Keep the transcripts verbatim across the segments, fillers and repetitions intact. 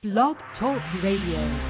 Blog Talk Radio.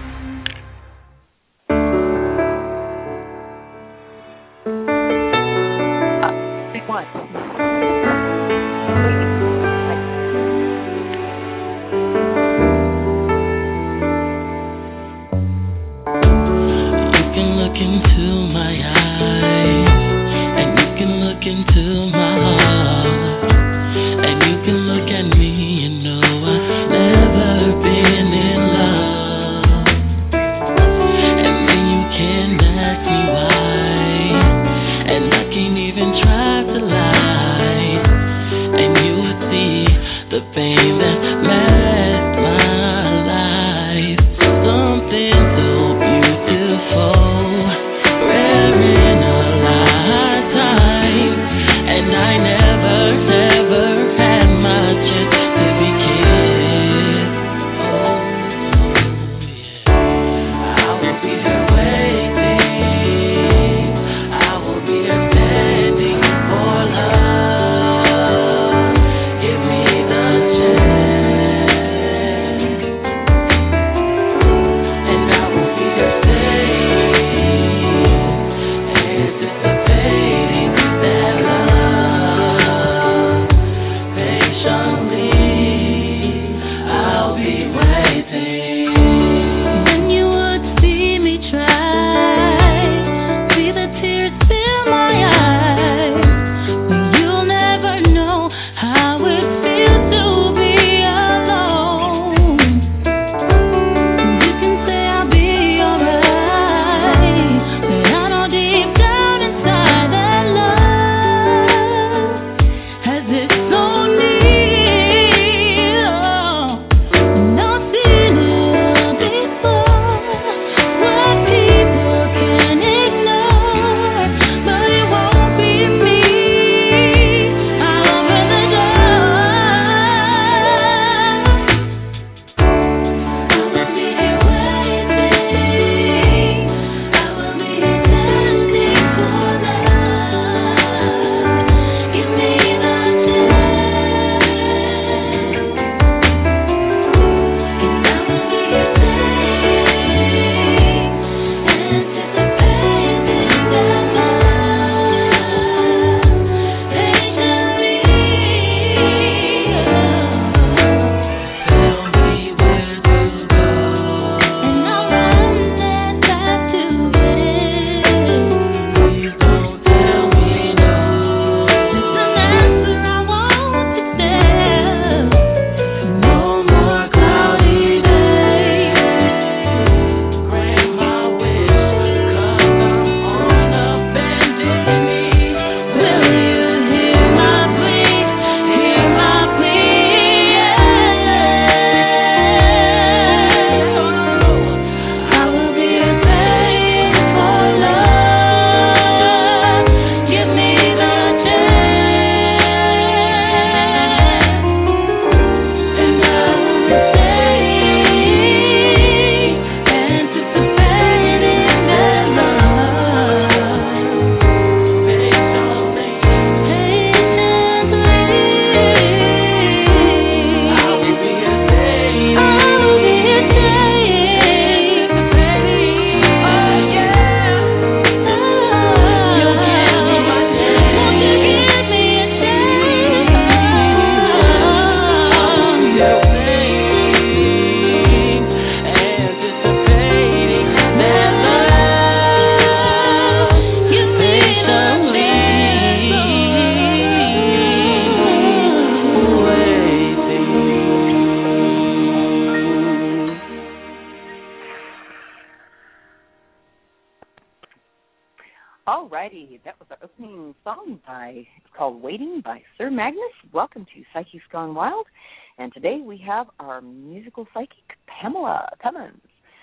Welcome to Psyche's Gone Wild, and today we have our musical psychic, Pamela Cummins.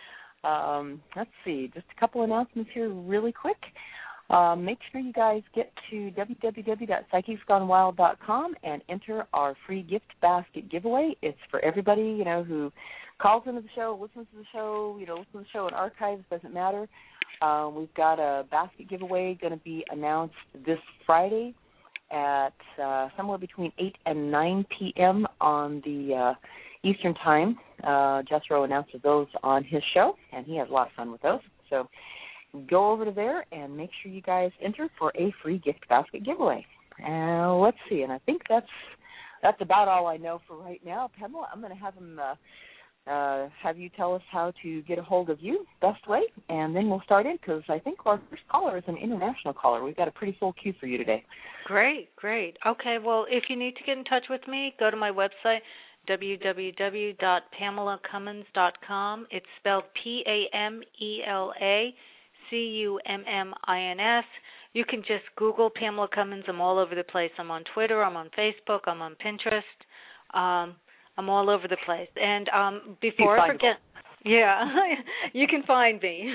Um, let's see, just a couple announcements here really quick. Um, make sure you guys get to w w w dot psychics gone wild dot com and enter our free gift basket giveaway. It's for everybody, you know, who calls into the show, listens to the show, you know, listens to the show in archives, doesn't matter. Uh, we've got a basket giveaway going to be announced this Friday at uh, somewhere between eight and nine p.m. on the uh, Eastern Time. Uh, Jethro announces those on his show, and he has a lot of fun with those. So go over to there and make sure you guys enter for a free gift basket giveaway. Uh, let's see, and I think that's that's about all I know for right now. Pamela, I'm going to have him uh, uh, have you tell us how to get a hold of you, best way, and then we'll start in because I think our first caller is an international caller. We've got a pretty full queue for you today. Great, great. Okay, well, if you need to get in touch with me, go to my website, w w w dot pamela cummins dot com. It's spelled P A M E L A C U M M I N S. You can just Google Pamela Cummins. I'm all over the place. I'm on Twitter. I'm on Facebook. I'm on Pinterest. Um, I'm all over the place. And um, before I forget, yeah, you can find me.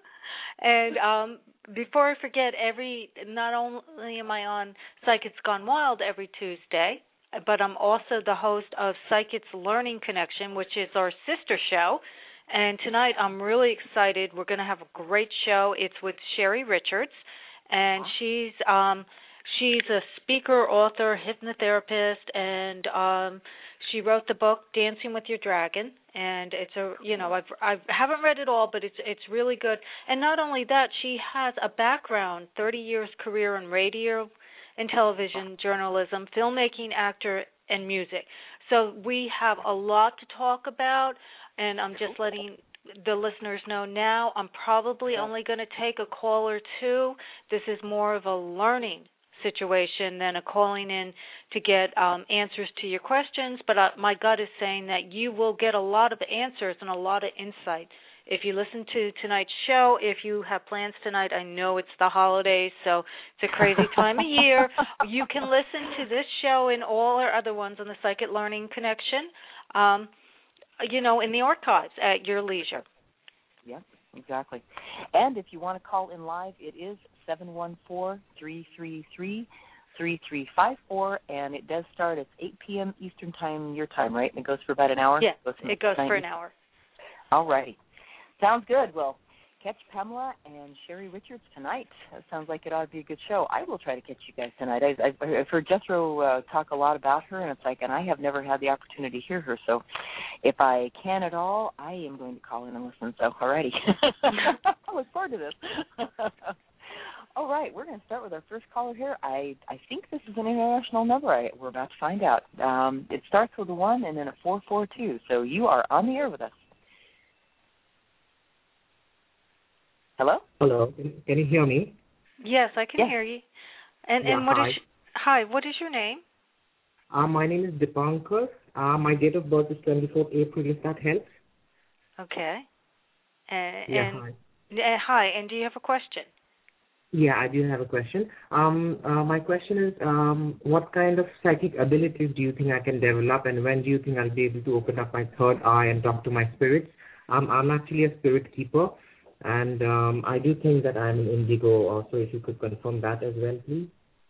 And um, before I forget, every not only am I on Psych It's Gone Wild every Tuesday, but I'm also the host of Psych It's Learning Connection, which is our sister show. And tonight I'm really excited. We're going to have a great show. It's with Sherry Richards. And she's um, she's a speaker, author, hypnotherapist, and um, she wrote the book Dancing with Your Dragon. And it's a you know I've I haven't read it all, but it's it's really good. And not only that, she has a background, thirty years career in radio and television, journalism, filmmaking, actor, and music. So we have a lot to talk about. And I'm just letting the listeners know now, I'm probably only going to take a call or two. This is more of a learning situation than a calling in to get um, answers to your questions. But uh, my gut is saying that you will get a lot of answers and a lot of insight. If you listen to tonight's show, if you have plans tonight, I know it's the holidays, so it's a crazy time of year. You can listen to this show and all our other ones on the Psychic Learning Connection. Um, you know, in the archives at your leisure. Yeah, exactly. And if you want to call in live, it is seven one four, three three three, three three five four, and it does start at eight p.m. Eastern Time, your time, right? And it goes for about an hour? Yeah, it goes, it goes for an hour. All righty. Sounds good. Well, catch Pamela and Sherry Richards tonight. That sounds like it ought to be a good show. I will try to catch you guys tonight. I, I, I've heard Jethro uh, talk a lot about her, and it's like, and I have never had the opportunity to hear her. So if I can at all, I am going to call in and listen. So, all righty. I look forward to this. All right, we're going to start with our first caller here. I, I think this is an international number. I, we're about to find out. Um, it starts with a one and then a four four two. So you are on the air with us. Hello? Hello. Can you hear me? Yes, I can yeah. hear you. And yeah, and what hi. is hi? What is your name? Uh, my name is Dipankar. Uh, my date of birth is twenty-fourth April. If that helps. Okay. And, Yeah. and, Hi. Uh, hi. And do you have a question? Yeah, I do have a question. Um, uh, my question is, um, what kind of psychic abilities do you think I can develop, and when do you think I'll be able to open up my third eye and talk to my spirits? Um, I'm actually a spirit keeper. And um, I do think that I'm an indigo also, if you could confirm that as well, please.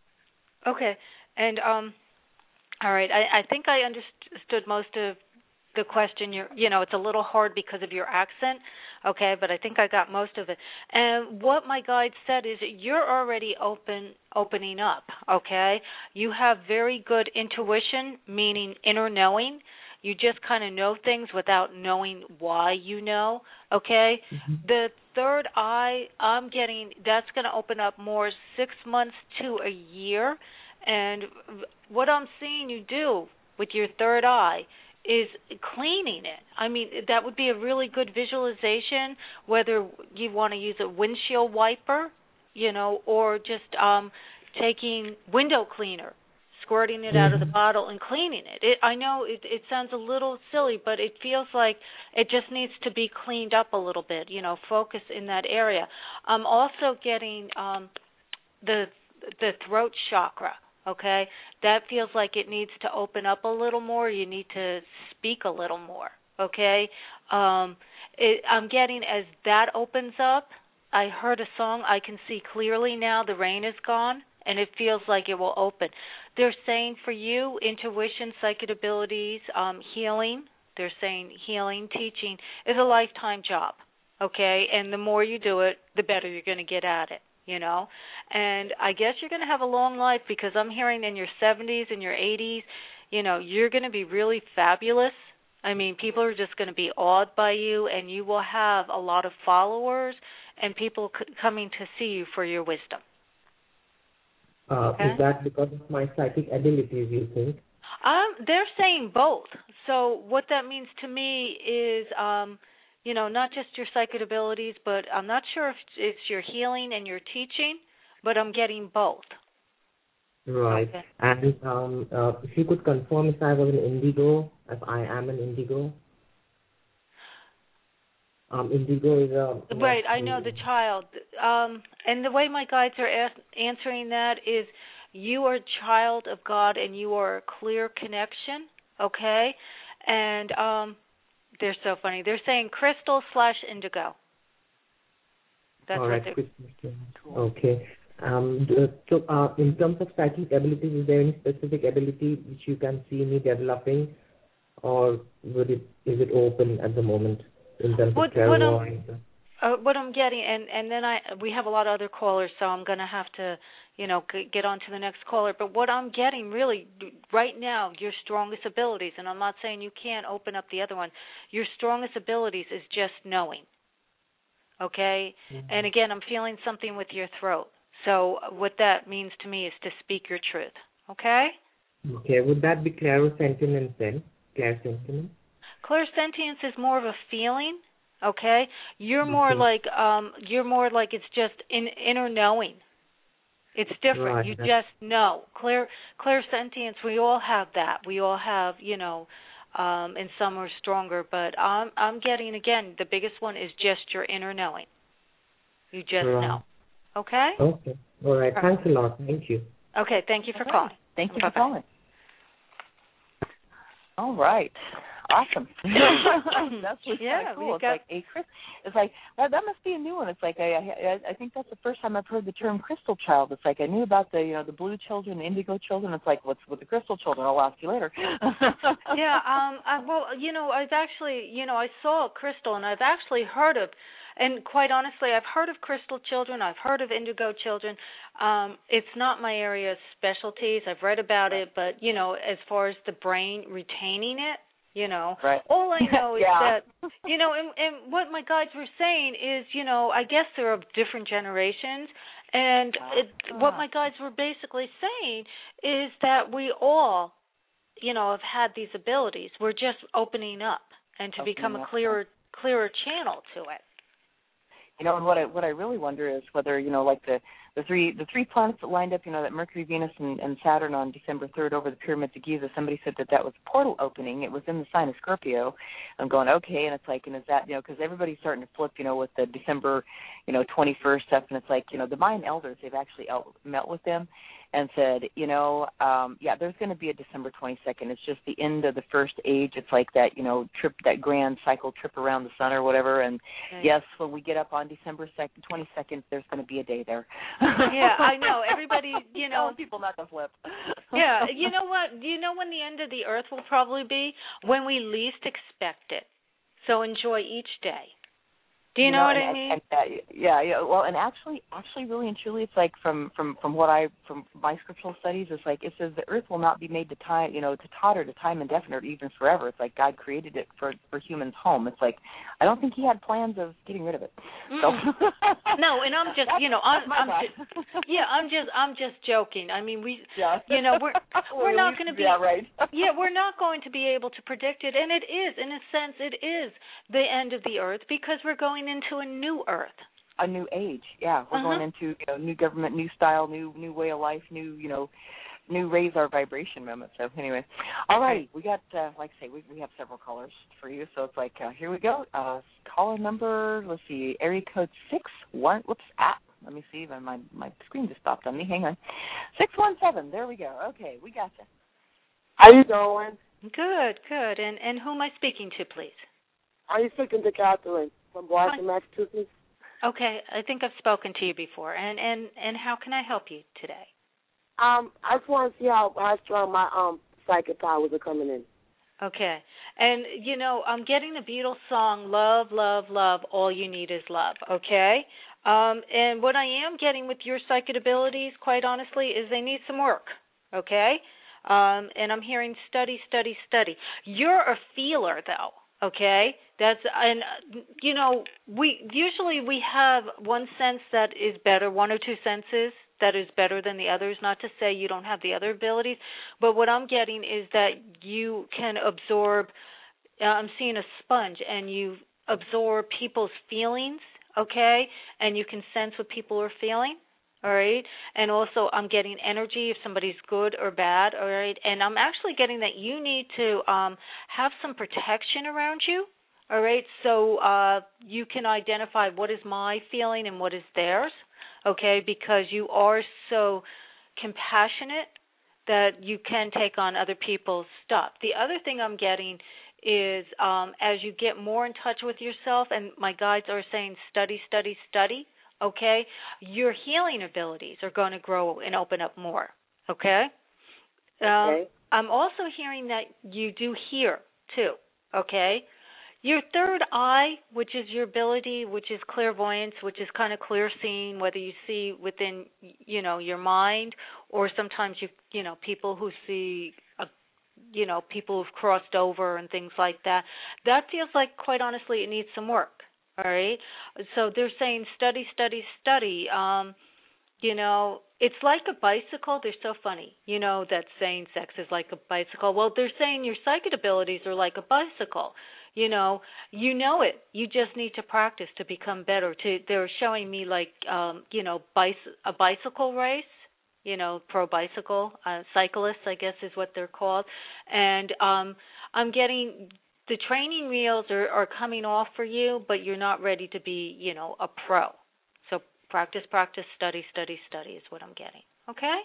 Okay. And, um, all right, I, I think I understood most of the question. You're, you know, it's a little hard because of your accent, okay, but I think I got most of it. And what my guide said is you're already open, opening up, okay? You have very good intuition, meaning inner knowing. You just kind of know things without knowing why you know, okay? Mm-hmm. The third eye, I'm getting, that's going to open up more six months to a year. And what I'm seeing you do with your third eye is cleaning it. I mean, that would be a really good visualization, whether you want to use a windshield wiper, you know, or just um, taking window cleaner, squirting it out of the bottle and cleaning it. it I know it, it sounds a little silly, but it feels like it just needs to be cleaned up a little bit, you know, focus in that area. I'm also getting um, the the throat chakra, okay? That feels like it needs to open up a little more. You need to speak a little more, okay? Um, it, I'm getting as that opens up, I heard a song, I can see clearly now, the rain is gone, and it feels like it will open. They're saying for you, intuition, psychic abilities, um, healing, they're saying healing, teaching is a lifetime job, okay? And the more you do it, the better you're going to get at it, you know? And I guess you're going to have a long life because I'm hearing in your seventies and your eighties, you know, you're going to be really fabulous, I mean, people are just going to be awed by you, and you will have a lot of followers and people c- coming to see you for your wisdom. Uh, Okay? Is that because of my psychic abilities, you think? Um, they're saying both. So what that means to me is, um, you know, not just your psychic abilities, but I'm not sure if it's your healing and your teaching, but I'm getting both. Right. Okay. And um, uh, if you could confirm if I was an indigo, if I am an indigo. Um, indigo is a... Right, I know the child. Um, and the way my guides are as- answering that is you are a child of God and you are a clear connection, okay? And um, they're so funny. They're saying crystal slash indigo. That's All right. what they're... Okay. Um, d- so, uh, in terms of psychic abilities, is there any specific ability which you can see me developing, or would it is it open at the moment in terms What, of what clairvoyance? I'm, uh, what I'm getting, and, and then I we have a lot of other callers, so I'm going to have to, you know, g- get on to the next caller. But what I'm getting really right now, your strongest abilities, and I'm not saying you can't open up the other one, your strongest abilities is just knowing, okay? Mm-hmm. And again, I'm feeling something with your throat. So what that means to me is to speak your truth, okay? Okay, would that be clairsentience then? Clairsentience? Clairsentience is more of a feeling, okay? You're Okay. more like um you're more like it's just in inner knowing. It's different. Right. You just know. Clair clairsentience, we all have that. We all have, you know, um and some are stronger, but I'm I'm getting again, the biggest one is just your inner knowing. You just Right. know. Okay? Okay. All right. Thanks a lot. Thank you. Okay, thank you for All right. calling. Thank you Bye-bye. for calling. All right. Awesome. That's really yeah, cool. It's got... like a crystal. It's like that, that must be a new one. It's like I, I I think that's the first time I've heard the term crystal child. It's like I knew about the you know the blue children, the indigo children. It's like what's with the crystal children? I'll ask you later. yeah. Um. I, well, you know, I've actually you know I saw a crystal, and I've actually heard of. And quite honestly, I've heard of crystal children. I've heard of indigo children. Um, it's not my area of specialties. I've read about it, but, you know, as far as the brain retaining it, you know, right. all I know is yeah. that, you know, and, and what my guides were saying is, you know, I guess they're of different generations. And it, what my guides were basically saying is that we all, you know, have had these abilities. We're just opening up and to opening become a clearer, clearer channel to it. You know, and what I what I really wonder is whether, you know, like the, the three the three planets that lined up, you know, that Mercury, Venus, and, and Saturn on December third over the pyramids of Giza, somebody said that that was a portal opening. It was in the sign of Scorpio. I'm going, okay, and it's like, and is that, you know, because everybody's starting to flip, you know, with the December, you know, twenty-first stuff, and it's like, you know, the Mayan elders, they've actually out, met with them and said, you know, um, yeah, there's going to be a December twenty-second. It's just the end of the first age. It's like that, you know, trip, that grand cycle trip around the sun or whatever. And okay. yes, when we get up on December twenty-second, there's going to be a day there. Yeah, I know. Everybody, you know. Telling people not to flip. Yeah, you know what? Do you know when the end of the earth will probably be? When we least expect it. So enjoy each day. Do you, you know, know what and, I mean? And, and, uh, yeah, yeah. Well, and actually, actually, really and truly, it's like from, from, from what I from my scriptural studies, it's like it says the earth will not be made to time, you know, to totter to time indefinite, or even forever. It's like God created it for for humans' home. It's like I don't think He had plans of getting rid of it. So. No, and I'm just, you know, I'm, I'm just, yeah, I'm just, I'm just joking. I mean, we, yeah. you know, we're we're not going to be, yeah, right. yeah, we're not going to be able to predict it, and it is, in a sense, it is the end of the earth because we're going into a new earth. A new age, yeah. We're uh-huh. going into, you know, new government, new style, new new way of life, new, you know, new raise our vibration moment. So anyway, all righty, we got, uh, like I say, we we have several callers for you. So it's like, uh, here we go. Uh, caller number, let's see, area code six one. Whoops, ah, let me see. My my screen just stopped on me. Hang on. Six one seven. There we go. Okay, we got you. How you doing? Good, good. And and who am I speaking to, please? Are you speaking to Catherine from Boston, Hi. Massachusetts? Okay, I think I've spoken to you before. And, and, and how can I help you today? Um, I just want to see how, how strong my um psychic powers are coming in. Okay. And, you know, I'm getting the Beatles song, Love, Love, Love, All You Need Is Love, okay? Um, and what I am getting with your psychic abilities, quite honestly, is they need some work, okay? Um, and I'm hearing study, study, study. You're a feeler, though, okay? That's and you know we usually we have one sense that is better, one or two senses that is better than the others. Not to say you don't have the other abilities, but what I'm getting is that you can absorb. Uh, I'm seeing a sponge, and you absorb people's feelings, okay? And you can sense what people are feeling. All right, and also I'm getting energy if somebody's good or bad, all right, and I'm actually getting that you need to um, have some protection around you, all right, so uh, you can identify what is my feeling and what is theirs, okay, because you are so compassionate that you can take on other people's stuff. The other thing I'm getting is um, as you get more in touch with yourself, and my guides are saying study, study, study, okay, your healing abilities are going to grow and open up more, okay? Okay. Um, I'm also hearing that you do hear, too, okay? Your third eye, which is your ability, which is clairvoyance, which is kind of clear seeing, whether you see within, you know, your mind, or sometimes, you you know, people who see, a, you know, people who've crossed over and things like that, that feels like, quite honestly, it needs some work. All right, so they're saying study, study, study. Um, you know, it's like a bicycle. They're so funny. You know that saying sex is like a bicycle. Well, they're saying your psychic abilities are like a bicycle. You know, you know it. You just need to practice to become better. To they're showing me like, um, you know, bicy- a bicycle race. You know, pro bicycle uh, cyclists, I guess is what they're called. And um, I'm getting. The training wheels are, are coming off for you, but you're not ready to be, you know, a pro. So practice, practice, study, study, study is what I'm getting. Okay?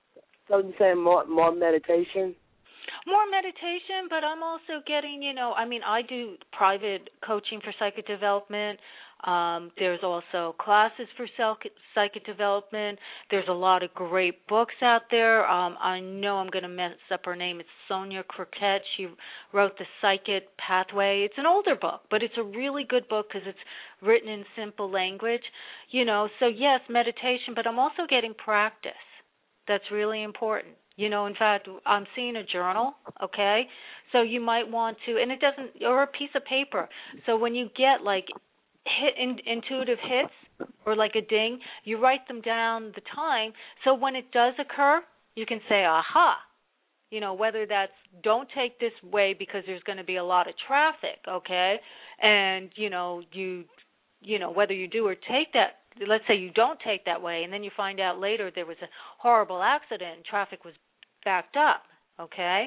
So you're saying more more meditation? More meditation, but I'm also getting, you know, I mean, I do private coaching for psychic development. Um, there's also classes for psychic development. There's a lot of great books out there. Um, I know I'm going to mess up her name. It's Sonia Croquette. She wrote The Psychic Pathway. It's an older book, but it's a really good book because it's written in simple language. You know, so yes, meditation, but I'm also getting practice. That's really important. You know, in fact, I'm seeing a journal, okay? So you might want to, and it doesn't, or a piece of paper. So when you get like hit in, intuitive hits or like a ding, you write them down the time. So when it does occur, you can say, aha. You know, whether that's don't take this way because there's going to be a lot of traffic, okay? And, you know, you, you know, whether you do or take that, let's say you don't take that way, and then you find out later there was a horrible accident and traffic was backed up, okay?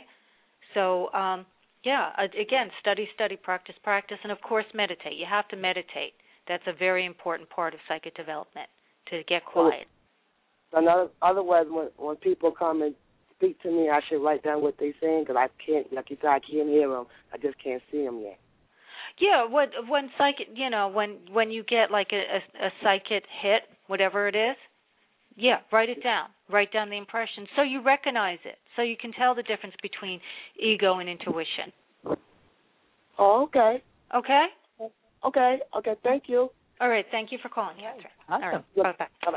So, um, yeah, again, study, study, practice, practice, and, of course, meditate. You have to meditate. That's a very important part of psychic development, to get quiet. So, in other, other words, when, when people come and speak to me, I should write down what they're saying because I can't, like you said, I can't hear them. I just can't see them yet. Yeah, what when psychic, you know, when when you get like a, a, a psychic hit, whatever it is, yeah, write it down. Write down the impression so you recognize it, so you can tell the difference between ego and intuition. Oh, okay. Okay. Okay. Okay. Thank you. All right. Thank you for calling, Catherine. Awesome. All right. Bye bye.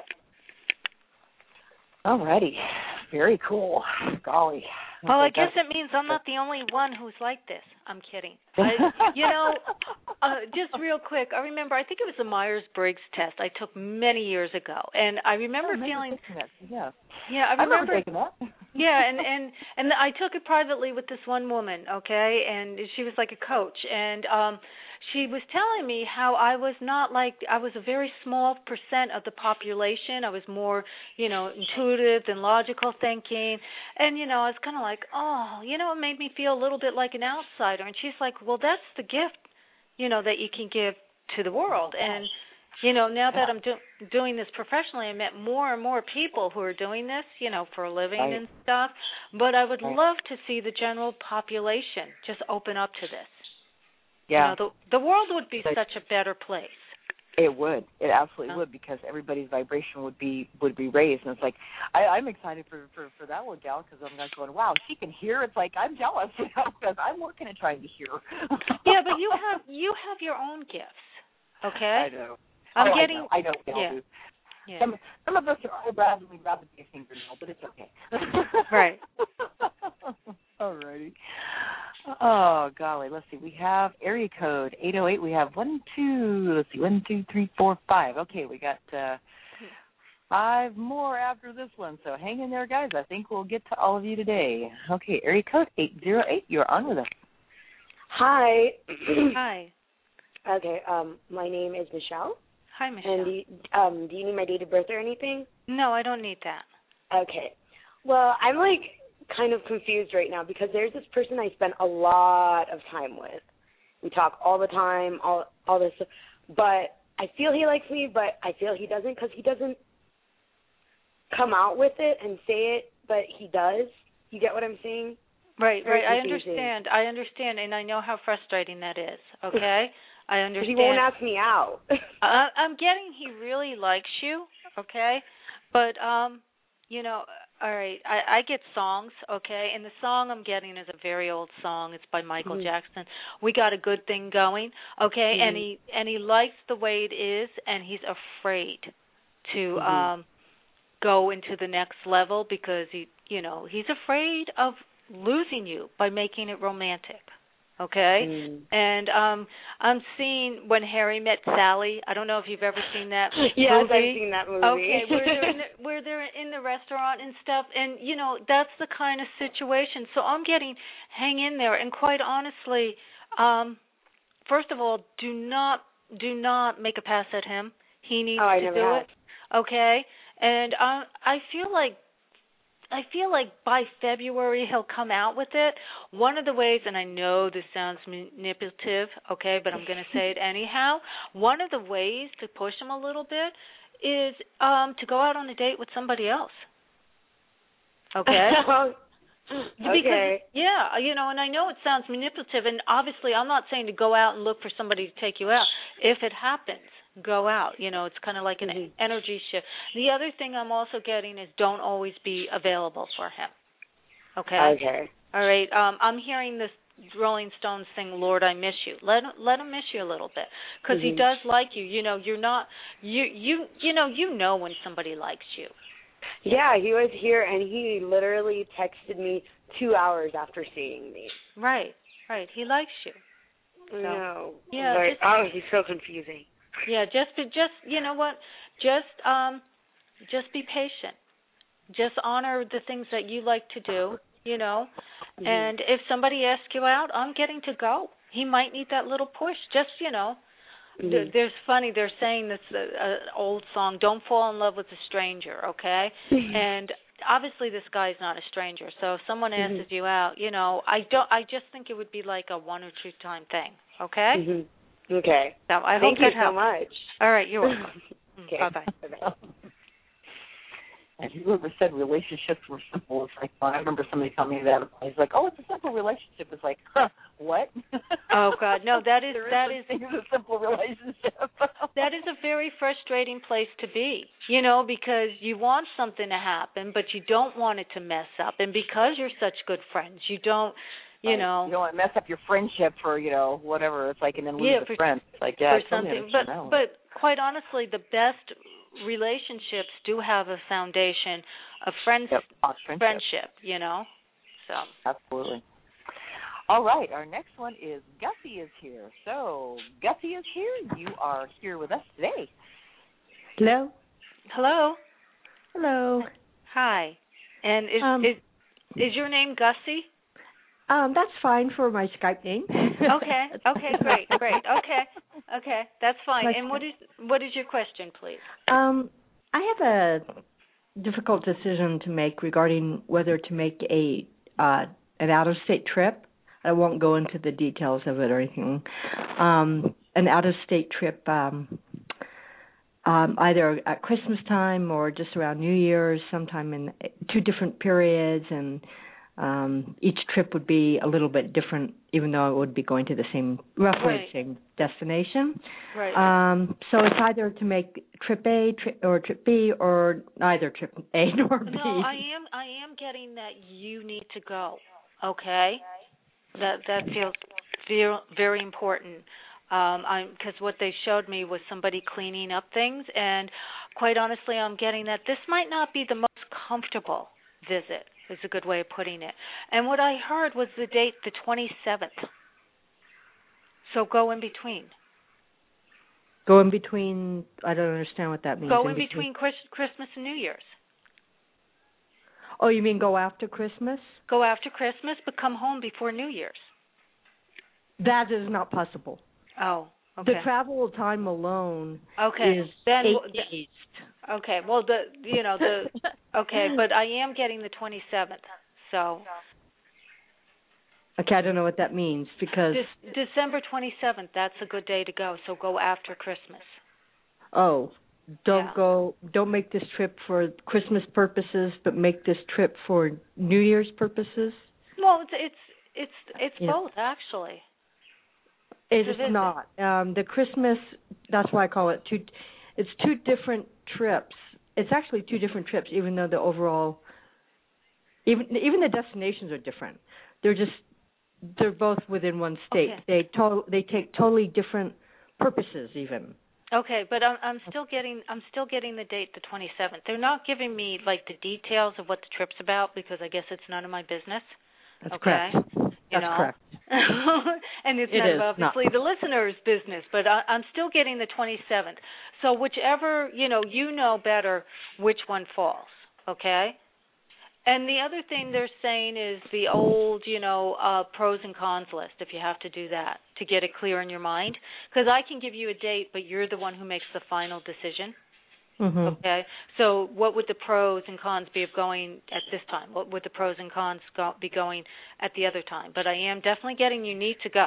All righty. Very cool. Golly. Well, I guess it means I'm not the only one who's like this. I'm kidding. I, you know, uh, just real quick, I remember, I think it was the Myers-Briggs test I took many years ago, and I remember oh, feeling, yeah, yeah, I remember, I remember taking that. yeah, and and and I took it privately with this one woman, okay, and she was like a coach, and um, she was telling me how I was not like, I was a very small percent of the population. I was more, you know, intuitive than logical thinking, and you know, I was kind of like, oh, you know, it made me feel a little bit like an outsider. And she's like, well, that's the gift, you know, that you can give to the world. And, you know, now that I'm do- doing this professionally, I met more and more people who are doing this, you know, for a living right. and stuff. But I would right. love to see the general population just open up to this. Yeah. You know, the, the world would be such a better place. It would. It absolutely huh? would, because everybody's vibration would be would be raised. And it's like, I, I'm excited for, for, for that one gal, because I'm like going, wow, she can hear. It's like, I'm jealous, you know, because I'm working at trying to hear. Yeah, but you have you have your own gifts, okay? I know. I'm oh, getting. I know. I know yeah. do. yeah. Some, some of us are eyebrows and we'd rather be a fingernail, but it's okay. Right. All righty. Oh, golly. Let's see. We have area code eight oh eight. We have one, two, let's see, one, two, three, four, five. Okay, we got uh, five more after this one. So hang in there, guys. I think we'll get to all of you today. Okay, area code eight oh eight. You're on with us. Hi. Hi. Okay, um, my name is Michelle. Hi, Michelle. And do you, um, do you need my date of birth or anything? No, I don't need that. Okay. Well, I'm, like, kind of confused right now because there's this person I spend a lot of time with. We talk all the time, all all this stuff. But I feel he likes me, but I feel he doesn't because he doesn't come out with it and say it, but he does. You get what I'm saying? Right, Very right. I confusing. understand. I understand, and I know how frustrating that is, okay? I understand. He won't ask me out. uh, I'm getting he really likes you, okay? But, um, you know, all right, I, I get songs, okay? And the song I'm getting is a very old song. It's by Michael mm-hmm. Jackson. We Got a Good Thing Going, okay? Mm-hmm. And he and he likes the way it is, and he's afraid to mm-hmm. um, go into the next level because, he, you know, he's afraid of losing you by making it romantic. Okay, mm. and um, I'm seeing When Harry Met Sally. I don't know if you've ever seen that yes, movie. I've seen that movie. Okay, where they're, in the, where they're in the restaurant and stuff, and you know that's the kind of situation. So I'm getting hang in there, and quite honestly, um, first of all, do not do not make a pass at him. He needs oh, I to never do have. it. Okay, and um, I feel like. I feel like by February he'll come out with it. One of the ways, and I know this sounds manipulative, okay, but I'm going to say it anyhow. One of the ways to push him a little bit is um, to go out on a date with somebody else. Okay? Because, okay. yeah, you know, and I know it sounds manipulative, and obviously I'm not saying to go out and look for somebody to take you out. If it happens, go out. You know, it's kind of like an mm-hmm. energy shift. The other thing I'm also getting is don't always be available for him. Okay? Okay. All right. Um, I'm hearing this Rolling Stones sing, Lord, I Miss You. Let him, let him miss you a little bit because mm-hmm. he does like you. You know, you're not, you, you, you know, you know when somebody likes you. Yeah, he was here, and he literally texted me two hours after seeing me. Right, right. He likes you. So, no. Yeah. But, just, oh, he's so confusing. Yeah, just be, just you know what, just um, just be patient. Just honor the things that you like to do, you know. Mm-hmm. And if somebody asks you out, I'm getting to go. He might need that little push. Just you know, mm-hmm. th- there's funny. They're saying this uh, uh, old song, "Don't fall in love with a stranger," okay? Mm-hmm. And obviously, this guy's not a stranger. So if someone asks mm-hmm. you out, you know, I don't. I just think it would be like a one or two time thing, okay? Mm-hmm. Okay. So I Thank hope you that so much. All right, you're welcome. Okay. Bye-bye. Bye-bye. And whoever said relationships were simple, it's like, well, I remember somebody telling me that. He's like, oh, it's a simple relationship. It's like, huh, what? Oh, God, no, that is, there that is, is, is a simple relationship. That is a very frustrating place to be, you know, because you want something to happen, but you don't want it to mess up. And because you're such good friends, you don't, you right. know. You don't want to mess up your friendship for, you know, whatever. It's like, and then lose yeah, the for, friend. It's like, yeah, for something. But, but quite honestly, the best relationships do have a foundation of friends, yep. friendship. friendship, you know. So absolutely. All right, our next one is Gussie is here. So Gussie is here. You are here with us today. Hello. Hello. Hello. Hi. And is um, is is your name Gussie? Um, that's fine for my Skype name. Okay. Okay. Great. Great. Okay. Okay. That's fine. My and what is what is your question, please? Um, I have a difficult decision to make regarding whether to make a uh, an out-of-state trip. I won't go into the details of it or anything. Um, an out-of-state trip, um, um, either at Christmas time or just around New Year's, sometime in two different periods, and um, each trip would be a little bit different, even though it would be going to the same, roughly right. the same destination. Right. Um, so it's either to make trip A trip, or trip B, or neither trip A nor B. No, I am. I am getting that you need to go. Okay. That that feels very, very important. Um, I'm because what they showed me was somebody cleaning up things, and quite honestly, I'm getting that this might not be the most comfortable visit. is a good way of putting it. And what I heard was the date, the twenty-seventh. So go in between. Go in between, I don't understand what that means. Go in, in between, between Chris, Christmas and New Year's. Oh, you mean go after Christmas? Go after Christmas, but come home before New Year's. That is not possible. Oh, okay. The travel time alone okay. is then, eight days. Okay, well, the you know, the okay, but I am getting the twenty-seventh, so. Okay, I don't know what that means because... De- December twenty-seventh, that's a good day to go, so go after Christmas. Oh, don't yeah. go, don't make this trip for Christmas purposes, but make this trip for New Year's purposes? Well, it's it's it's, it's yeah. both, actually. It is not. Um, the Christmas, that's why I call it two, it's two different trips. It's actually two different trips, even though the overall, even even the destinations are different. They're just, they're both within one state. Okay. They to, they take totally different purposes, even. Okay, but I'm I'm still getting I'm still getting the date, the twenty-seventh. They're not giving me like the details of what the trip's about because I guess it's none of my business. That's okay? correct. You That's know? correct. And it's it none is, of obviously not. the listener's business, but I, I'm still getting the twenty-seventh. So whichever, you know, you know better which one falls, okay? And the other thing they're saying is the old, you know, uh, pros and cons list, if you have to do that, to get it clear in your mind. Because I can give you a date, but you're the one who makes the final decision. Mm-hmm. Okay? So what would the pros and cons be of going at this time? What would the pros and cons go, be going at the other time? But I am definitely getting you need to go.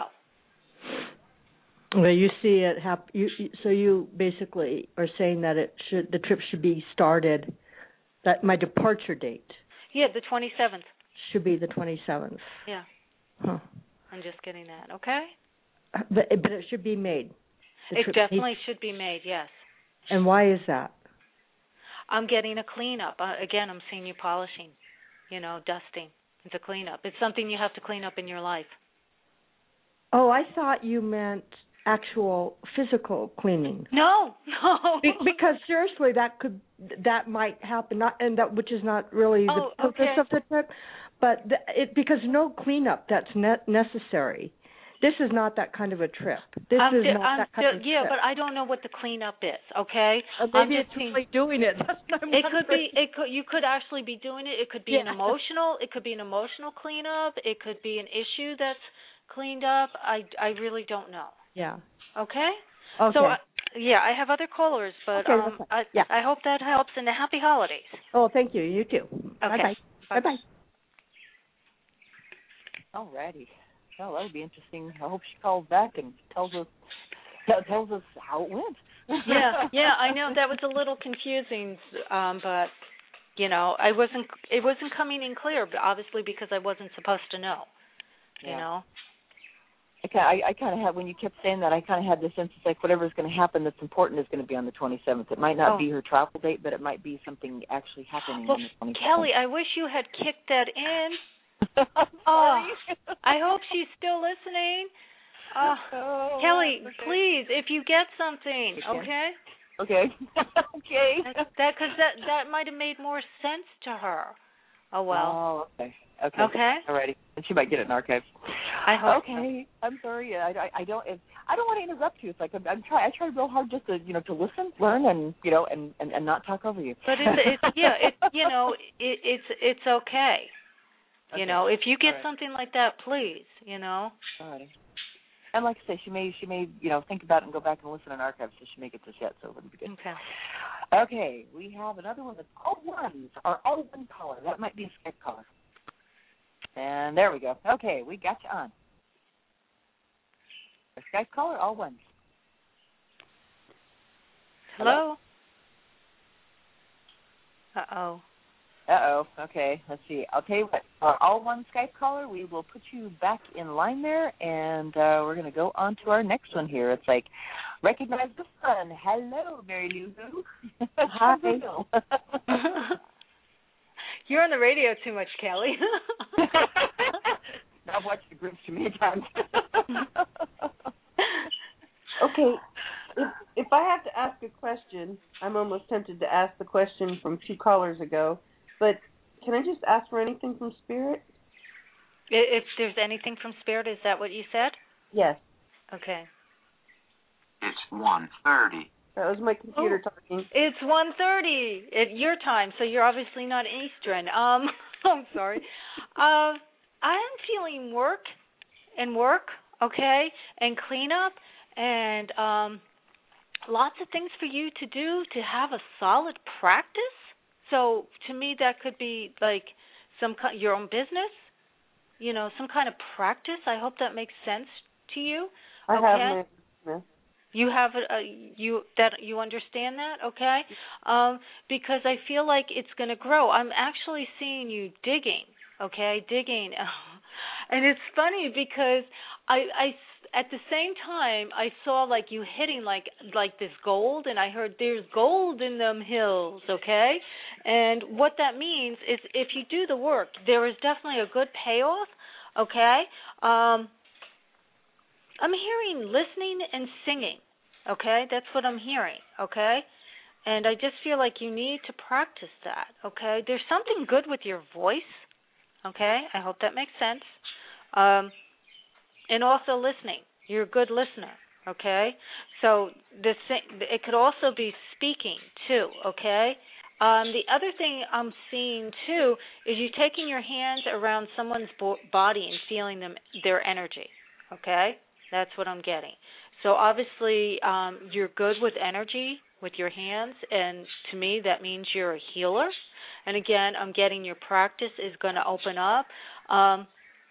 Well, you see it hap- you, you, so you basically are saying that it should the trip should be started, that my departure date. Yeah, the twenty-seventh. Should be the twenty-seventh. Yeah. Huh. I'm just getting that, okay? But, but it should be made. The It trip definitely needs- should be made, yes. And why is that? I'm getting a cleanup. Uh, again, I'm seeing you polishing, you know, dusting. It's a cleanup. It's something you have to clean up in your life. Oh, I thought you meant actual physical cleaning. No, no. Be- because seriously, that could that might happen, not and that which is not really the oh, purpose okay. of the trip, but the, it because no cleanup that's ne- necessary. This is not that kind of a trip. This I'm is di- not I'm that kind di- of yeah, trip. but I don't know what the cleanup is. Okay, Uh, maybe I'm it's just really doing it. That's what I'm it could wondering. be. It could. You could actually be doing it. It could be Yeah. an emotional. It could be an emotional cleanup. It could be an issue that's cleaned up. I I really don't know. Yeah. Okay. Okay. So, I, yeah, I have other callers, but Okay, um, okay. I, Yeah. I hope that helps, and happy holidays. Oh, thank you. You too. Okay. Bye-bye. Bye-bye. Alrighty. Well, that would be interesting. I hope she calls back and tells us tells us how it went. yeah, yeah, I know that was a little confusing, um, but you know, I wasn't. It wasn't coming in clear, but obviously because I wasn't supposed to know. You yeah. know. I kind, I, I kind of had when you kept saying that, I kind of had this sense it's like whatever's going to happen that's important is going to be on the twenty-seventh. It might not oh. be her travel date, but it might be something actually happening well, on the twenty-seventh. Kelly, I wish you had kicked that in. I'm Oh, sorry. I hope she's still listening. Uh, oh, Kelly, okay. please, if you get something, Okay. okay? Okay. okay. That because that that might have made more sense to her. Oh well. Oh, okay. Okay. Okay. Alrighty. And she might get it in archives. I hope. Okay. I'm sorry. I, I, I don't. It, I don't want to interrupt you. It's like I'm, I'm try. I try real hard just to you know to listen, learn, and you know, and, and, and not talk over you. But it's, it's yeah, it you know, it, it's it's okay. You Okay. know, if you get All right. something like that, please, you know. Alrighty. And like I say, she may she may you know think about it and go back and listen in archives, so she may get this yet, so it'll be good. Okay. Okay, we have another one that's all ones or all one caller. That might be a Skype caller. And there we go. Okay, we got you on. A Skype caller, all ones. Hello. Uh oh. Uh-oh. Okay, let's see. I'll tell you what. Uh, all one Skype caller, we will put you back in line there, and uh, we're going to go on to our next one here. It's like, recognize the fun. Hello, Mary Lou Who. Hi. You're on the radio too much, Kelly. I've watched the Grinch too many times. Okay, if, if I have to ask a question, I'm almost tempted to ask the question from two callers ago, but can I just ask for anything from Spirit? If there's anything from Spirit, is that what you said? Yes. Okay. It's one thirty. That was my computer oh, talking. It's one thirty at your time, so you're obviously not Eastern. Um, I'm sorry. uh, I'm feeling work and work, okay, and cleanup, and um, lots of things for you to do to have a solid practice. So to me, that could be like some your own business, you know, some kind of practice. I hope that makes sense to you. I okay? have my business. You have a, a you that you understand that, okay? Um, because I feel like it's going to grow. I'm actually seeing you digging, okay, digging, and it's funny because I, I at the same time I saw like you hitting like like this gold, and I heard there's gold in them hills, okay? And what that means is if you do the work, there is definitely a good payoff, okay? Um, I'm hearing listening and singing, okay? That's what I'm hearing, okay? And I just feel like you need to practice that, okay? There's something good with your voice, okay? I hope that makes sense. Um, and also listening. You're a good listener, okay? So the it could also be speaking, too, okay? Um, the other thing I'm seeing, too, is you taking your hands around someone's bo- body and feeling them their energy, okay? That's what I'm getting. So obviously um, you're good with energy with your hands, and to me that means you're a healer. And again, I'm getting your practice is going to open up. Um,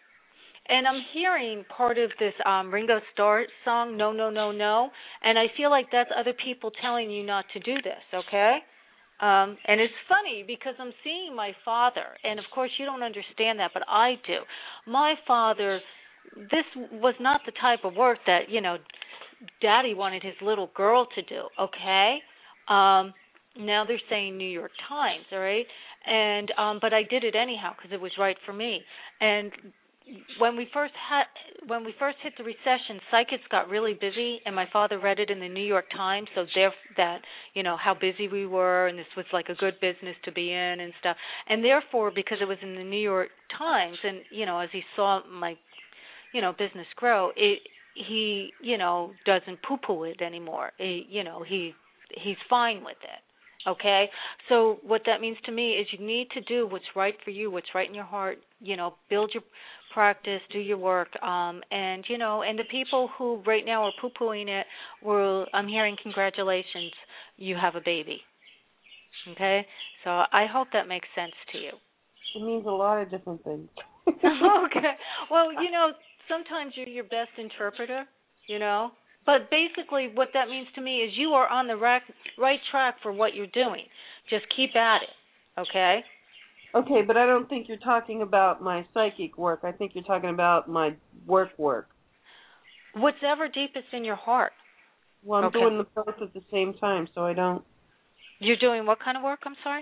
and I'm hearing part of this um, Ringo Starr song, No, No, No, No, and I feel like that's other people telling you not to do this, okay? Um, and it's funny because I'm seeing my father, and of course you don't understand that, but I do. My father, this was not the type of work that, you know, Daddy wanted his little girl to do, okay? Um, now they're saying New York Times, all right? And um, but I did it anyhow because it was right for me. And when we first had, when we first hit the recession, psychics got really busy, and my father read it in the New York Times, so there that, you know, how busy we were, and this was like a good business to be in and stuff. And therefore, because it was in the New York Times, and, you know, as he saw my, you know, business grow, it, he, you know, doesn't poo-poo it anymore. He, you know, he he's fine with it, okay? So what that means to me is you need to do what's right for you, what's right in your heart, you know, build your practice, do your work, um, and, you know, and the people who right now are poo-pooing it, will, I'm hearing congratulations, you have a baby, okay? So I hope that makes sense to you. It means a lot of different things. Okay. Well, you know, sometimes you're your best interpreter, you know. But basically what that means to me is you are on the right, right track for what you're doing. Just keep at it, okay? Okay, but I don't think you're talking about my psychic work. I think you're talking about my work work. Whatever deepest in your heart. Well, I'm okay. doing the both at the same time, so I don't... You're doing what kind of work, I'm sorry?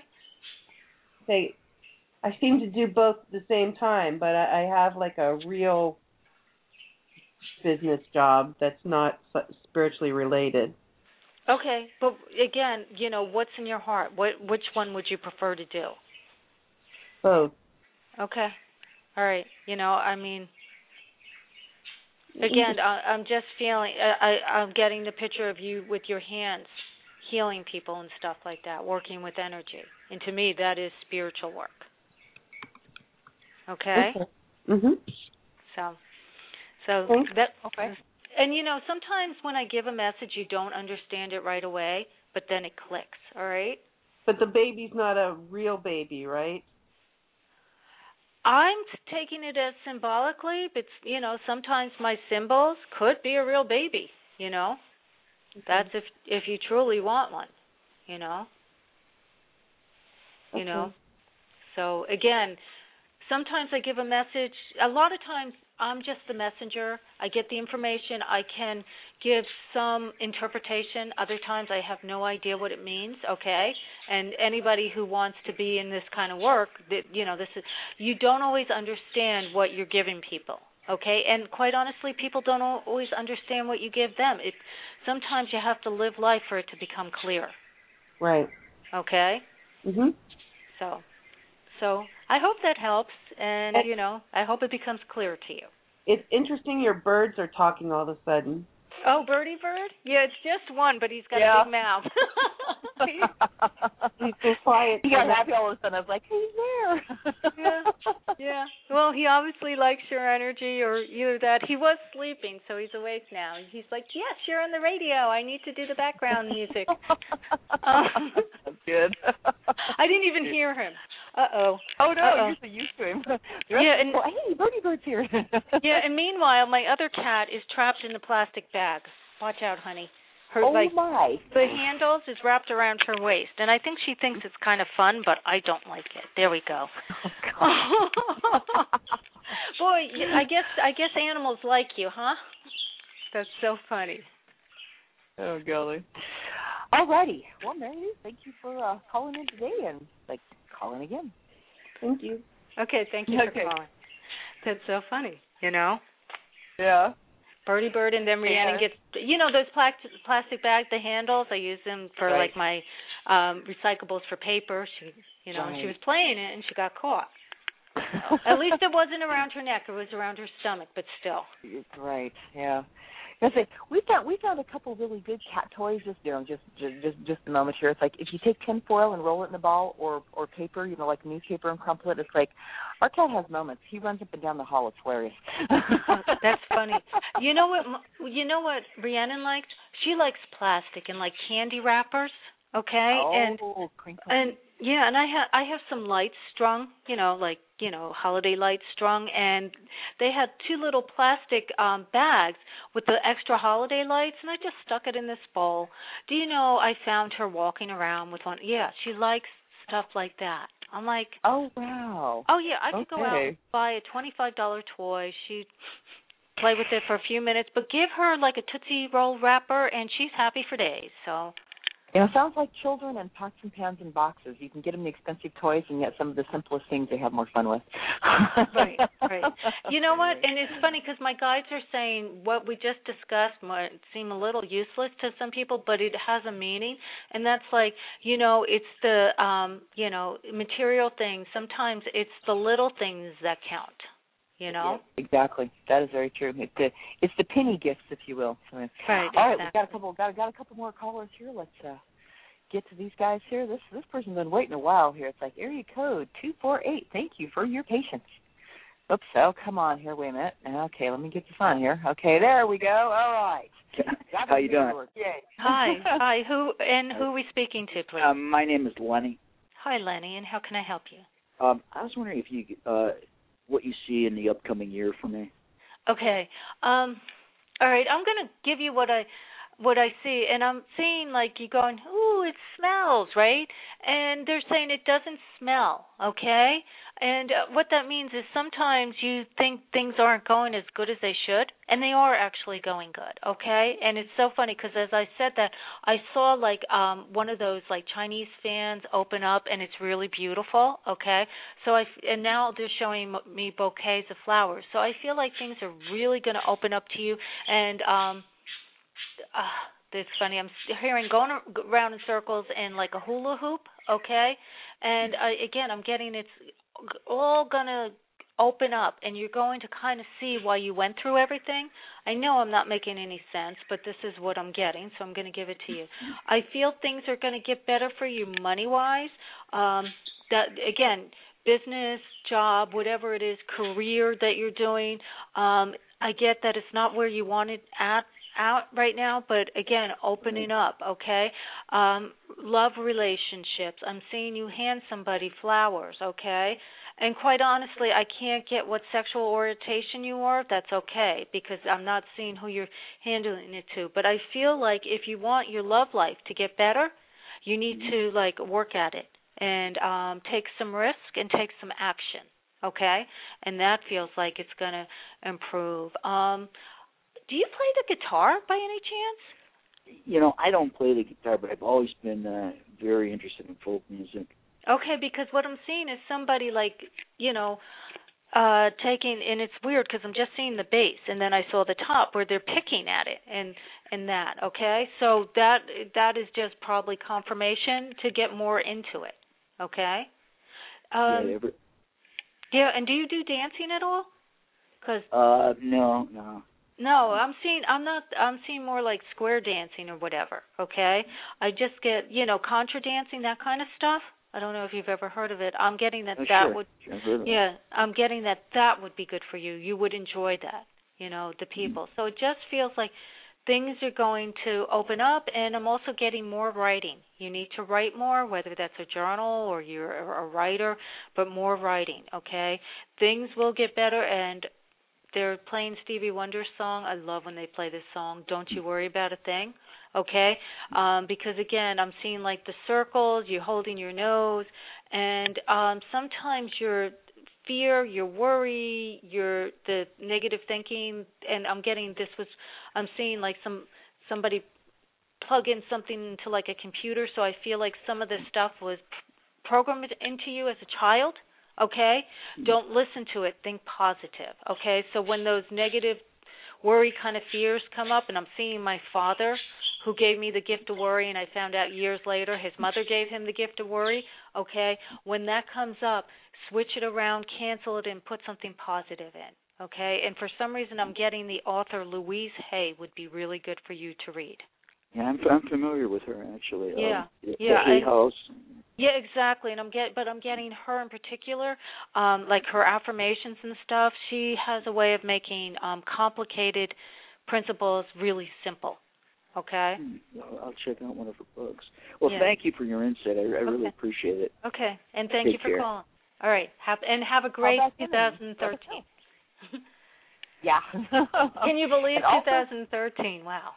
Okay, I seem to do both at the same time, but I, I have like a real business job that's not spiritually related. Okay, but again, you know, what's in your heart? What, which one would you prefer to do? Both. Okay, all right. You know, I mean, again, I, I'm just feeling, I, I'm getting the picture of you with your hands, healing people and stuff like that, working with energy. And to me, that is spiritual work. Okay? Okay. Mhm. So, so Thanks. that, okay. And, you know, sometimes when I give a message, you don't understand it right away, but then it clicks, all right? But the baby's not a real baby, right? I'm taking it as symbolically, but, you know, sometimes my symbols could be a real baby, you know? Okay. That's if if you truly want one, you know? Okay. You know? So, again, sometimes I give a message. A lot of times I'm just the messenger. I get the information. I can give some interpretation. Other times I have no idea what it means, okay? And anybody who wants to be in this kind of work, that, you know, this is, you don't always understand what you're giving people, okay? And quite honestly, people don't always understand what you give them. It, sometimes you have to live life for it to become clear. Right. Okay? Mhm. So, so I hope that helps, and, And- you know, I hope it becomes clear to you. It's interesting your birds are talking all of a sudden. Oh, Birdie Bird? Yeah, it's just one, but he's got Yeah. a big mouth. He's so quiet. He got happy all of a sudden. I was like, he's there. yeah, yeah. Well, he obviously likes your energy, or either that. He was sleeping, so he's awake now. He's like, yes, you're on the radio. I need to do the background music. Um, That's good. I didn't even hear him. Uh-oh. Oh, no, Uh-oh. you're so used to him. Yeah, and, hey, Birdie Bird's here. yeah, and meanwhile, my other cat is trapped in a plastic bag. Watch out, honey. Her, oh, like, my. the handles is wrapped around her waist, and I think she thinks it's kind of fun, but I don't like it. There we go. Oh, Boy, I guess I guess animals like you, huh? That's so funny. Oh, golly. All righty. Well, Mary Lou, thank you for uh, calling in today, and like calling again. Thank you. Okay, thank you Okay. for calling. That's so funny, you know? Yeah. Birdie Bird, and then Rhiannon Yeah. gets, you know, those plastic plastic bags, the handles. I use them for Right. like my um recyclables for paper. She, you know, and she Right. was playing it and she got caught. At least it wasn't around her neck; it was around her stomach. But still, Right. Yeah. I say we found we found a couple really good cat toys. Just you know, just just just just a moment here. It's like if you take tinfoil and roll it in a ball, or or paper, you know, like newspaper and crumple it. It's like our cat has moments. He runs up and down the hall. It's hilarious. that's funny. You know what? You know what Rhiannon liked? She likes plastic and like candy wrappers. Okay, oh, and crinkle. and yeah, and I have I have some lights strung, you know, like you know holiday lights strung, and they had two little plastic um bags with the extra holiday lights, and I just stuck it in this bowl. Do you know I found her walking around with one? Yeah, she likes stuff like that. I'm like, oh wow. oh yeah, I could go out Okay. and buy a twenty-five dollar toy. She'd play with it for a few minutes, but give her like a Tootsie Roll wrapper, and she's happy for days. So. You know, it sounds like children and pots and pans and boxes. You can get them the expensive toys, and yet some of the simplest things they have more fun with. Right, right. You know what? And it's funny because my guides are saying what we just discussed might seem a little useless to some people, but it has a meaning. And that's like, you know, it's the, um, you know, material things. Sometimes it's the little things that count. You know. Yeah, exactly. That is very true. It's the it's the penny gifts, if you will. So, right. All right, exactly. we've got a couple got got a couple more callers here. Let's uh, get to these guys here. This this person's been waiting a while here. It's like area code two four eight. Thank you for your patience. Oops. Oh, come on here. Wait a minute. Okay, let me get this on here. Okay, there we go. All right. How you doing? Yay. Hi, hi. Who and who are we speaking to, please? Um, my name is Lenny. Hi, Lenny, and how can I help you? Um, I was wondering if you, uh, what you see in the upcoming year for me. Okay. Um, all right. I'm going to give you what I what I see, and I'm seeing like you going, ooh, it smells, right? And they're saying it doesn't smell, okay? And uh, what that means is sometimes you think things aren't going as good as they should, and they are actually going good, okay? And it's so funny because as I said that, I saw like um one of those like Chinese fans open up, and it's really beautiful, okay? So I and now they're showing me bouquets of flowers, so I feel like things are really going to open up to you, and um. Uh, it's funny. I'm hearing going around in circles and like a hula hoop, okay? And uh, again, I'm getting it's all going to open up, and you're going to kind of see why you went through everything. I know I'm not making any sense, but this is what I'm getting, so I'm going to give it to you. I feel things are going to get better for you money-wise. Um, that again, business, job, whatever it is, career that you're doing. Um, I get that it's not where you want it at. out right now, but again, opening up, okay? Um, love relationships. I'm seeing you hand somebody flowers, okay? And quite honestly, I can't get what sexual orientation you are. That's okay, because I'm not seeing who you're handing it to. But I feel like if you want your love life to get better, you need to, like, work at it and um, take some risk and take some action, okay? And that feels like it's going to improve. Um Do you play the guitar by any chance? You know, I don't play the guitar, but I've always been uh, very interested in folk music. Okay, because what I'm seeing is somebody like, you know, uh, taking, and it's weird because I'm just seeing the bass, and then I saw the top where they're picking at it and and that, okay? So that that is just probably confirmation to get more into it, okay? Um, yeah, every, Yeah, and do you do dancing at all? Cause Uh, no, no. no, I'm seeing. I'm not. I'm seeing more like square dancing or whatever. Okay, I just get you know contra dancing, that kind of stuff. I don't know if you've ever heard of it. I'm getting that Oh, that sure. would. Sure, I've heard of it. Yeah, I'm getting that that would be good for you. You would enjoy that. You know, the people. Mm-hmm. So it just feels like things are going to open up, and I'm also getting more writing. You need to write more, whether that's a journal or you're a writer, but more writing, okay? Things will get better, and they're playing Stevie Wonder's song. I love when they play this song, Don't You Worry About a Thing, okay? Um, because, again, I'm seeing, like, the circles, you're holding your nose, and um, sometimes you're fear, your worry, your the negative thinking, and I'm getting this was I'm seeing like some somebody plug in something into like a computer, so I feel like some of this stuff was programmed into you as a child. Okay, don't listen to it. Think positive. Okay, so when those negative worry kind of fears come up, and I'm seeing my father, who gave me the gift of worry, and I found out years later his mother gave him the gift of worry. Okay, when that comes up, switch it around, cancel it, and put something positive in, okay? And for some reason, I'm getting the author Louise Hay would be really good for you to read. Yeah, I'm, I'm familiar with her, actually. Yeah, um, yeah. Hay I, House. Yeah, exactly. And I'm get, but I'm getting her in particular, um, like her affirmations and stuff. She has a way of making um, complicated principles really simple. Okay. I'll, I'll check out one of her books. Well, yeah. Thank you for your insight. I, I okay. really appreciate it. Okay, and thank Take you for care. calling. All right, have, and have a great twenty thirteen. Yeah. Can you believe also, twenty thirteen? Wow.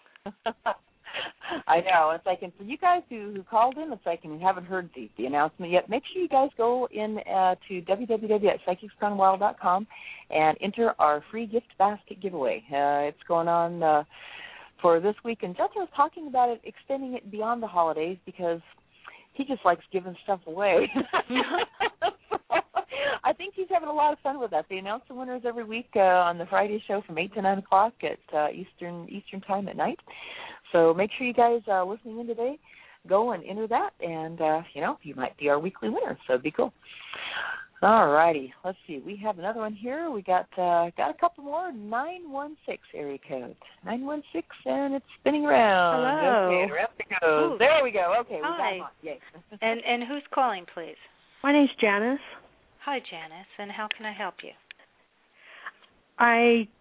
I know. It's like, and for you guys who, who called in, it's like, and you haven't heard the, the announcement yet, make sure you guys go in uh, to w w w dot psychics gone wild dot com and enter our free gift basket giveaway. Uh, it's going on uh, for this week, and Jethro was talking about it, extending it beyond the holidays because he just likes giving stuff away. So, I think he's having a lot of fun with that. They announce the winners every week uh, on the Friday show from eight to nine o'clock at uh, Eastern Eastern time at night. So make sure you guys uh, listening in today go and enter that, and, uh, you know, you might be our weekly winner, so it'd be cool. All righty. Let's see. We have another one here. We got uh, got a couple more. nine one six area code. nine one six, and it's spinning around. Hello. Okay, around it goes. Ooh. There we go. Okay, we Hi. got one. Yay. and, and who's calling, please? My name's Janice. Hi, Janice, and how can I help you? I,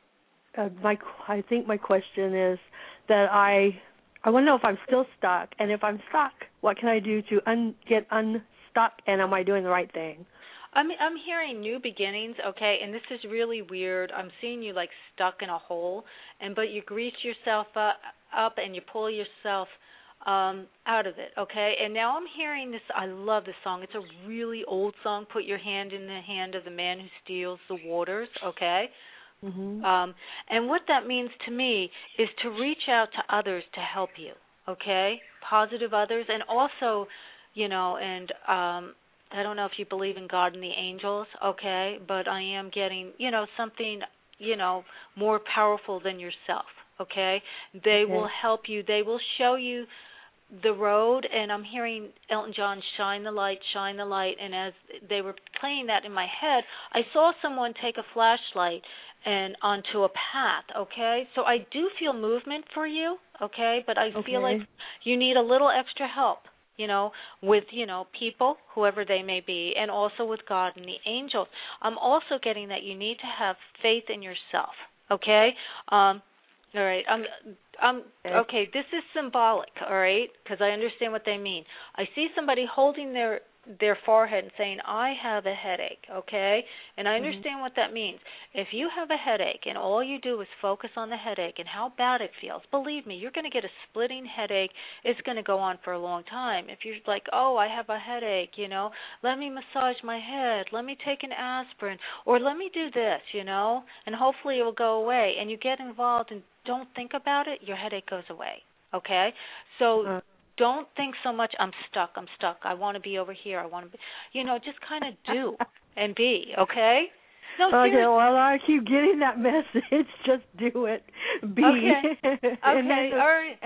uh, my, I think my question is that I, I want to know if I'm still stuck, and if I'm stuck, what can I do to un, get unstuck, and am I doing the right thing? I'm I'm hearing new beginnings, okay, and this is really weird. I'm seeing you like stuck in a hole, and but you grease yourself up, up and you pull yourself um, out of it, okay? And now I'm hearing this. I love this song. It's a really old song. Put your hand in the hand of the man who steals the waters, okay? Mm-hmm. Um, and what that means to me is to reach out to others to help you, okay? Positive others, and also, you know, and um, I don't know if you believe in God and the angels, okay, but I am getting, you know, something, you know, more powerful than yourself, okay? They okay. will help you. They will show you the road, and I'm hearing Elton John, Shine the Light, Shine the Light, and as they were playing that in my head, I saw someone take a flashlight and onto a path, okay? So I do feel movement for you, okay, but I okay. feel like you need a little extra help, you know, with, you know, people, whoever they may be, and also with God and the angels. I'm also getting that you need to have faith in yourself, okay? Um, all right, I'm, I'm, okay, this is symbolic, all right, because I understand what they mean. I see somebody holding their their forehead and saying, I have a headache, okay? And I understand mm-hmm. what that means. If you have a headache and all you do is focus on the headache and how bad it feels, believe me, you're going to get a splitting headache. It's going to go on for a long time. If you're like, oh, I have a headache, you know, let me massage my head, let me take an aspirin, or let me do this, you know, and hopefully it will go away. And you get involved and don't think about it, your headache goes away, okay? So uh-huh. Don't think so much, I'm stuck, I'm stuck, I want to be over here, I want to be, you know, just kind of do and be, okay? No, okay, seriously. well, I keep getting that message, just do it, be. Okay, okay, and then, all right. And,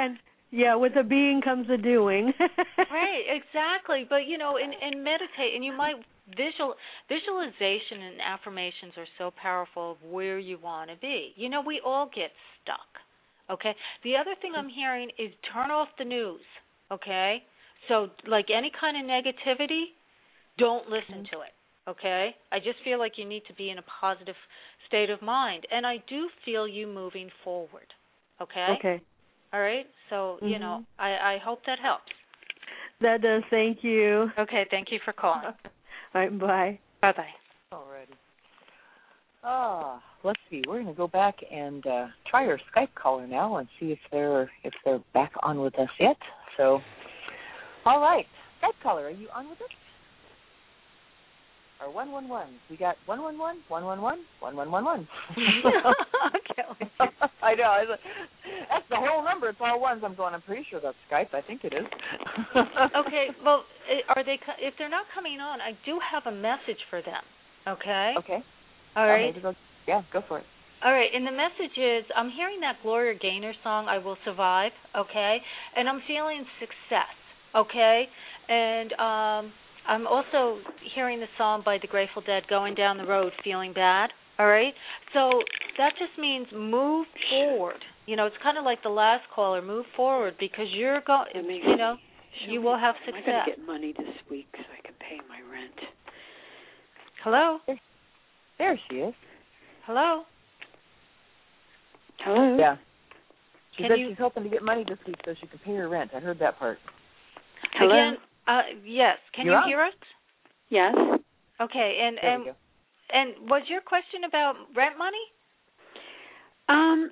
Yeah, with the being comes the doing. Right, exactly. But, you know, and, and meditate, and you might visual visualization and affirmations are so powerful of where you want to be. You know, we all get stuck, okay? The other thing I'm hearing is turn off the news, okay? So, like any kind of negativity, don't listen to it, okay? I just feel like you need to be in a positive state of mind. And I do feel you moving forward, okay? Okay. All right? So, mm-hmm. you know, I, I hope that helps. That does. Thank you. Okay, thank you for calling. All right, bye. Bye-bye. All righty. Ah, let's see. We're going to go back and uh, try our Skype caller now and see if they're if they're back on with us yet. So, all right. Skype caller, are you on with us? Or one one one. We got one one one, one one one, one one one one. Okay. I know. That's the whole number. It's all ones. I'm going, I'm pretty sure that's Skype. I think it is. Okay. Well, are they? If they're not coming on, I do have a message for them. Okay? Okay. All right. Oh, go, yeah, go for it. All right, and the message is, I'm hearing that Gloria Gaynor song, I Will Survive, okay? And I'm feeling success, okay? And um, I'm also hearing the song by the Grateful Dead, Going Down the Road, Feeling Bad, all right? So that just means move forward. You know, it's kind of like the last caller, move forward, because you're going, you know, you will have success. I'm going to get money this week so I can pay my rent. Hello? There she is. Hello? Hello? Yeah. She Can said you... she's hoping to get money this week so she can pay her rent. I heard that part. Hello? Again, uh, yes. Can You're you on. hear us? Yes. Okay, and there and and was your question about rent money? Um.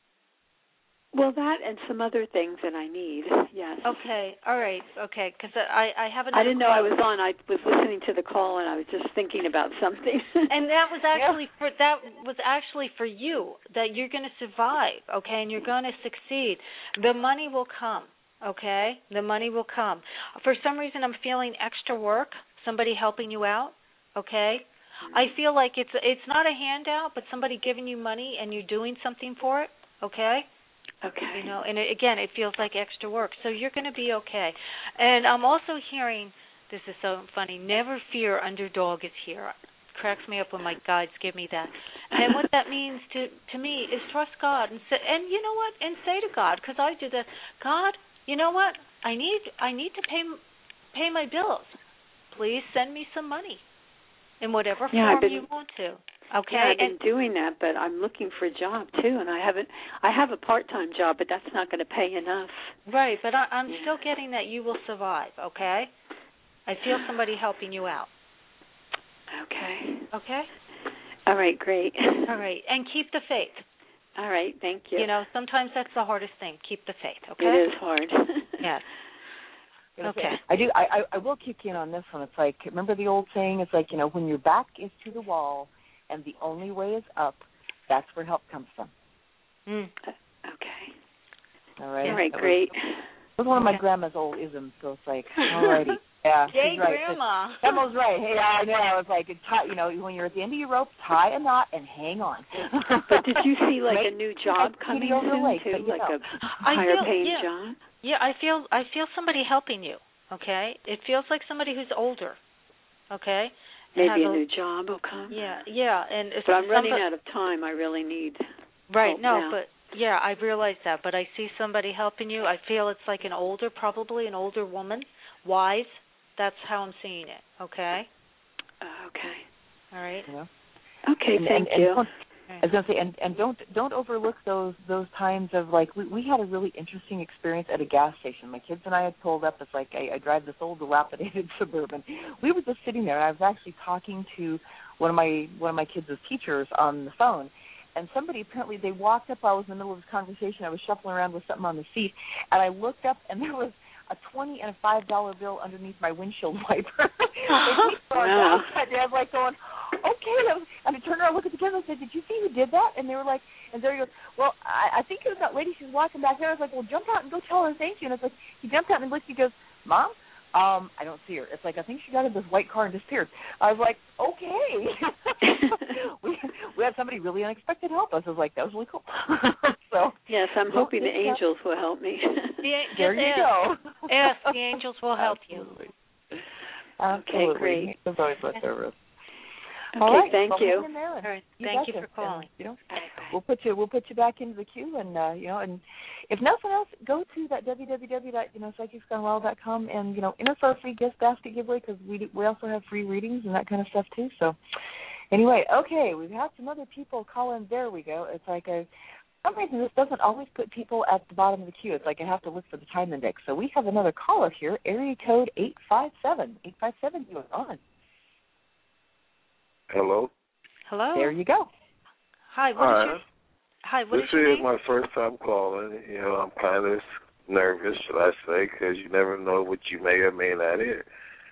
Well, that and some other things that I need. Yes. Okay. All right. Okay. Because I I haven't. I didn't know I was on. I was listening to the call and I was just thinking about something. And that was actually yeah. for that was actually for you, that you're going to survive. Okay, and you're going to succeed. The money will come. Okay, the money will come. For some reason, I'm feeling extra work. Somebody helping you out. Okay. Mm-hmm. I feel like it's it's not a handout, but somebody giving you money and you're doing something for it. Okay. Okay. You know, and it, again, it feels like extra work. So you're going to be okay. And I'm also hearing, this is so funny, never fear, underdog is here. It cracks me up when my guides give me that. And what that means to to me is trust God. And say, and you know what? And say to God, because I do that, God, you know what? I need I need to pay pay my bills. Please send me some money in whatever yeah, form been, you want to. Okay, yeah, I've been and, doing that, but I'm looking for a job too, and I haven't. I have a part-time job, but that's not going to pay enough. Right, but I, I'm yeah. still getting that you will survive. Okay, I feel somebody helping you out. Okay. Okay. All right, great. All right, and keep the faith. All right, thank you. You know, sometimes that's the hardest thing. Keep the faith. Okay. It is hard. Yes. Okay. I do. I, I I will kick in on this one. It's like, remember the old saying? It's like, you know, when your back is to the wall and the only way is up, that's where help comes from. Mm. Okay. All right. All right, that great. Was, it was one of my grandma's old isms, so it's like, all righty. Yeah, Yay, she's right. Grandma. Grandma's right. Hey, I know. It's like, tie, you know, when you're at the end of your rope, tie a knot and hang on. But did you see like Make, a new job coming soon lake, too, like know. a higher feel, paying yeah. job? Yeah, I feel I feel somebody helping you. Okay, it feels like somebody who's older. Okay. Maybe a, a new job will come. Yeah, yeah, and but I'm running somebody, out of time. I really need. Right. No, now. but yeah, I realize that. But I see somebody helping you. I feel it's like an older, probably an older woman, wise. That's how I'm seeing it. Okay. Uh, okay. All right. Yeah. Okay. And, thank and, you. And I was going to say, and, and don't don't overlook those those times of like we, we had a really interesting experience at a gas station. My kids and I had pulled up. It's like I, I drive this old dilapidated Suburban. We were just sitting there, and I was actually talking to one of my one of my kids' teachers on the phone. And somebody apparently they walked up. I was in the middle of this conversation. I was shuffling around with something on the seat, and I looked up, and there was a twenty and a five dollar bill underneath my windshield wiper. Wow. I was like going, okay. And I turned around, looked at the kids, and I said, "Did you see who did that?" And they were like, and there he goes, "Well, I, I think it was that lady. She's walking back there." I was like, "Well, jump out and go tell her thank you." And it's like he jumped out and looked. He goes, "Mom, Um, I don't see her. It's like, I think she got in this white car and disappeared. I was like, okay. we we had somebody really unexpected help us. I was like, that was really cool. So yes, I'm well, hoping the angels will help me. The, there you ask, go. Yes, the angels will help Absolutely. you. Absolutely. Okay, great. It's always my service. Okay, All right, thank well, you. hang in there. All right, You thank you betcha. for calling. And, you know, Bye. we'll put you we'll put you back into the queue, and uh, you know, and if nothing else, go to that w w w dot you know psychics gone wild dot com and you know enter for a free gift basket giveaway, because we do, we also have free readings and that kind of stuff too. So anyway, okay, we've had some other people call in. There we go. It's like a for some reason this doesn't always put people at the bottom of the queue. It's like I have to look for the time index. So we have another caller here, area code eight five seven. eight five seven, you are on. Hello. Hello. There you go. Hi. What Hi. is your Hi. What this is your is name? my first time calling. You know, I'm kind of nervous, should I say, because you never know what you may or may not hear.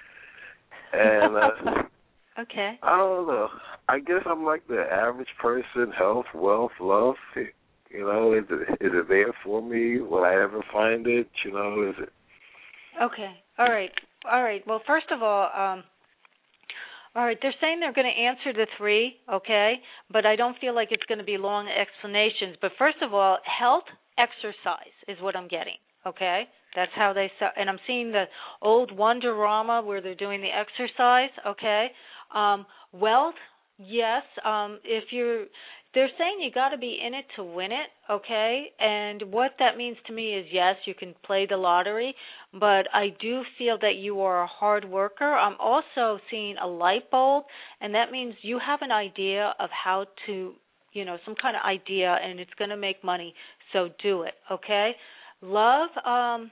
And uh, okay. I don't know. I guess I'm like the average person: health, wealth, love. You know, is it is it there for me? Will I ever find it? You know, is it? Okay. All right. All right. Well, first of all, um, all right, they're saying they're going to answer the three, okay, but I don't feel like it's going to be long explanations. But first of all, health, exercise is what I'm getting, okay? That's how they – and I'm seeing the old Wonderama where they're doing the exercise, okay? Um, wealth, yes, um, if you're – they're saying you got to be in it to win it, okay? And what that means to me is, yes, you can play the lottery, but I do feel that you are a hard worker. I'm also seeing a light bulb, and that means you have an idea of how to, you know, some kind of idea, and it's going to make money, so do it, okay? Love, um,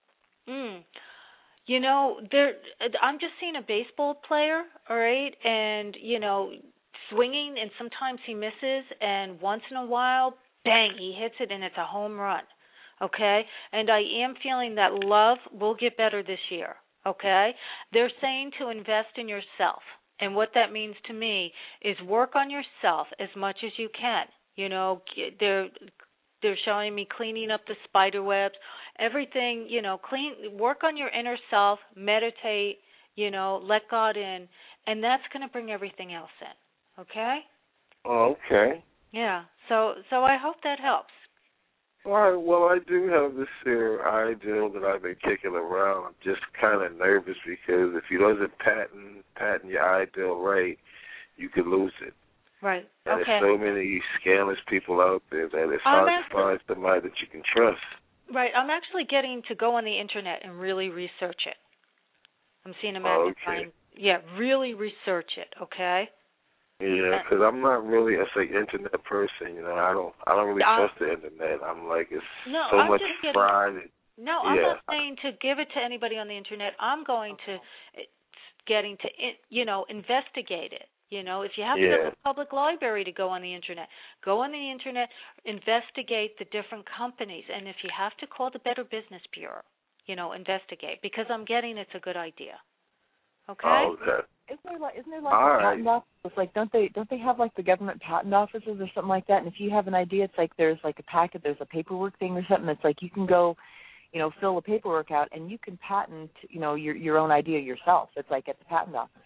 mm, you know, there. I'm just seeing a baseball player, all right, and, you know, swinging, and sometimes he misses, and once in a while, bang, he hits it, and it's a home run, okay? And I am feeling that love will get better this year, okay? They're saying to invest in yourself, and what that means to me is work on yourself as much as you can. You know, they're they're showing me cleaning up the spider webs, everything, you know, clean, work on your inner self, meditate, you know, let God in, and that's going to bring everything else in. Okay? Oh, okay. Yeah. So so I hope that helps. All right. Well, I do have this here ideal that I've been kicking around. I'm just kind of nervous because if you doesn't patent patent your ideal right, you could lose it. Right. And okay. there's so many scandalous people out there that it's I'm hard actually, to find somebody that you can trust. Right. I'm actually getting to go on the internet and really research it. I'm seeing a magnifying. Okay. Yeah, really research it. Okay. Yeah, because I'm not really a say internet person. You know, I don't, I don't really uh, trust the internet. I'm like, it's no, so I'm much just getting, fraud. No, I'm yeah. not saying to give it to anybody on the internet. I'm going to, it's getting to, you know, investigate it. You know, if you have yeah. to go to the public library to go on the internet, go on the internet, investigate the different companies, and if you have to call the Better Business Bureau, you know, investigate, because I'm getting it's a good idea. Okay. Oh, okay. Isn't there like isn't there like All a right. patent office? Like don't they don't they have like the government patent offices or something like that? And if you have an idea, it's like there's like a packet, there's a paperwork thing or something. That's like you can go, you know, fill the paperwork out and you can patent, you know, your your own idea yourself. It's like at the patent office.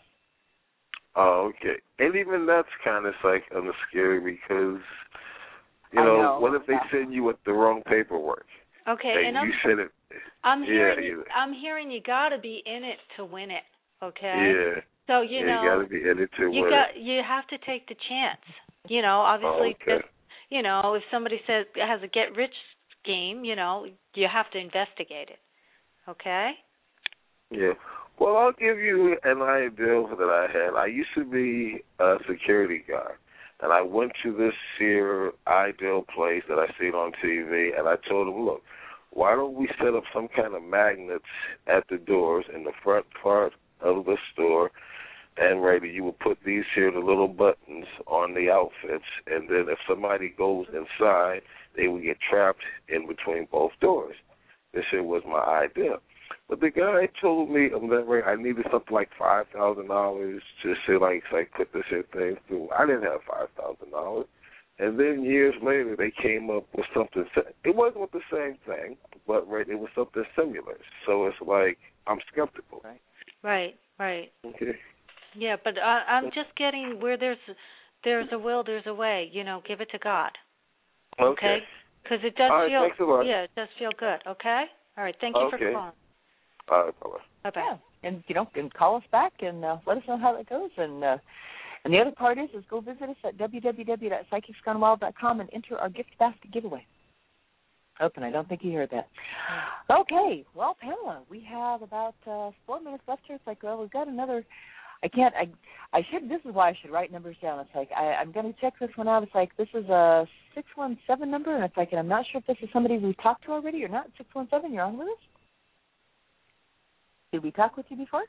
Oh, okay. And even that's kind of like a little scary because, you know, know, what if they yeah. send you with the wrong paperwork? Okay, and, and you I'm, said it. I'm hearing yeah, you, I'm hearing you got to be in it to win it. Okay. Yeah. So you yeah, know, you got to be in it to you win got it. you have to take the chance. You know, obviously, oh, okay. you know, if somebody says it has a get rich scheme, you know, you have to investigate it. Okay. Yeah. Well, I'll give you an idea that I had. I used to be a security guard, and I went to this here ideal place that I seen on T V, and I told them, look, why don't we set up some kind of magnets at the doors in the front part of the store, and Raby, you will put these here, the little buttons on the outfits, and then if somebody goes inside, they will get trapped in between both doors. This here was my idea. But the guy told me um, that I needed something like five thousand dollars to say, like, like, put this here thing through. I didn't have five thousand dollars. And then years later, they came up with something. It wasn't with the same thing, but right, it was something similar. So it's like I'm skeptical. Right, right, right. Okay. Yeah, but I, I'm just getting where there's there's a will, there's a way. You know, give it to God. Okay. Because it does All right, feel. Thanks a lot. Yeah, it does feel good. Okay. All right. Thank you okay. for calling. All right. Bye. Bye. Bye. Yeah, and you know, and call us back and uh, let us know how that goes. And uh, and the other part is is go visit us at w w w dot psychics gone wild dot com and enter our gift basket giveaway. Open. I don't think you heard that. Okay. Well, Pamela, we have about uh, four minutes left here. It's like, well, we've got another. I can't. I. I should. This is why I should write numbers down. It's like I, I'm going to check this one out. It's like this is a six one seven number, and it's like, and I'm not sure if this is somebody we've talked to already or not. Six one seven. You're on with us. Did we talk with you before?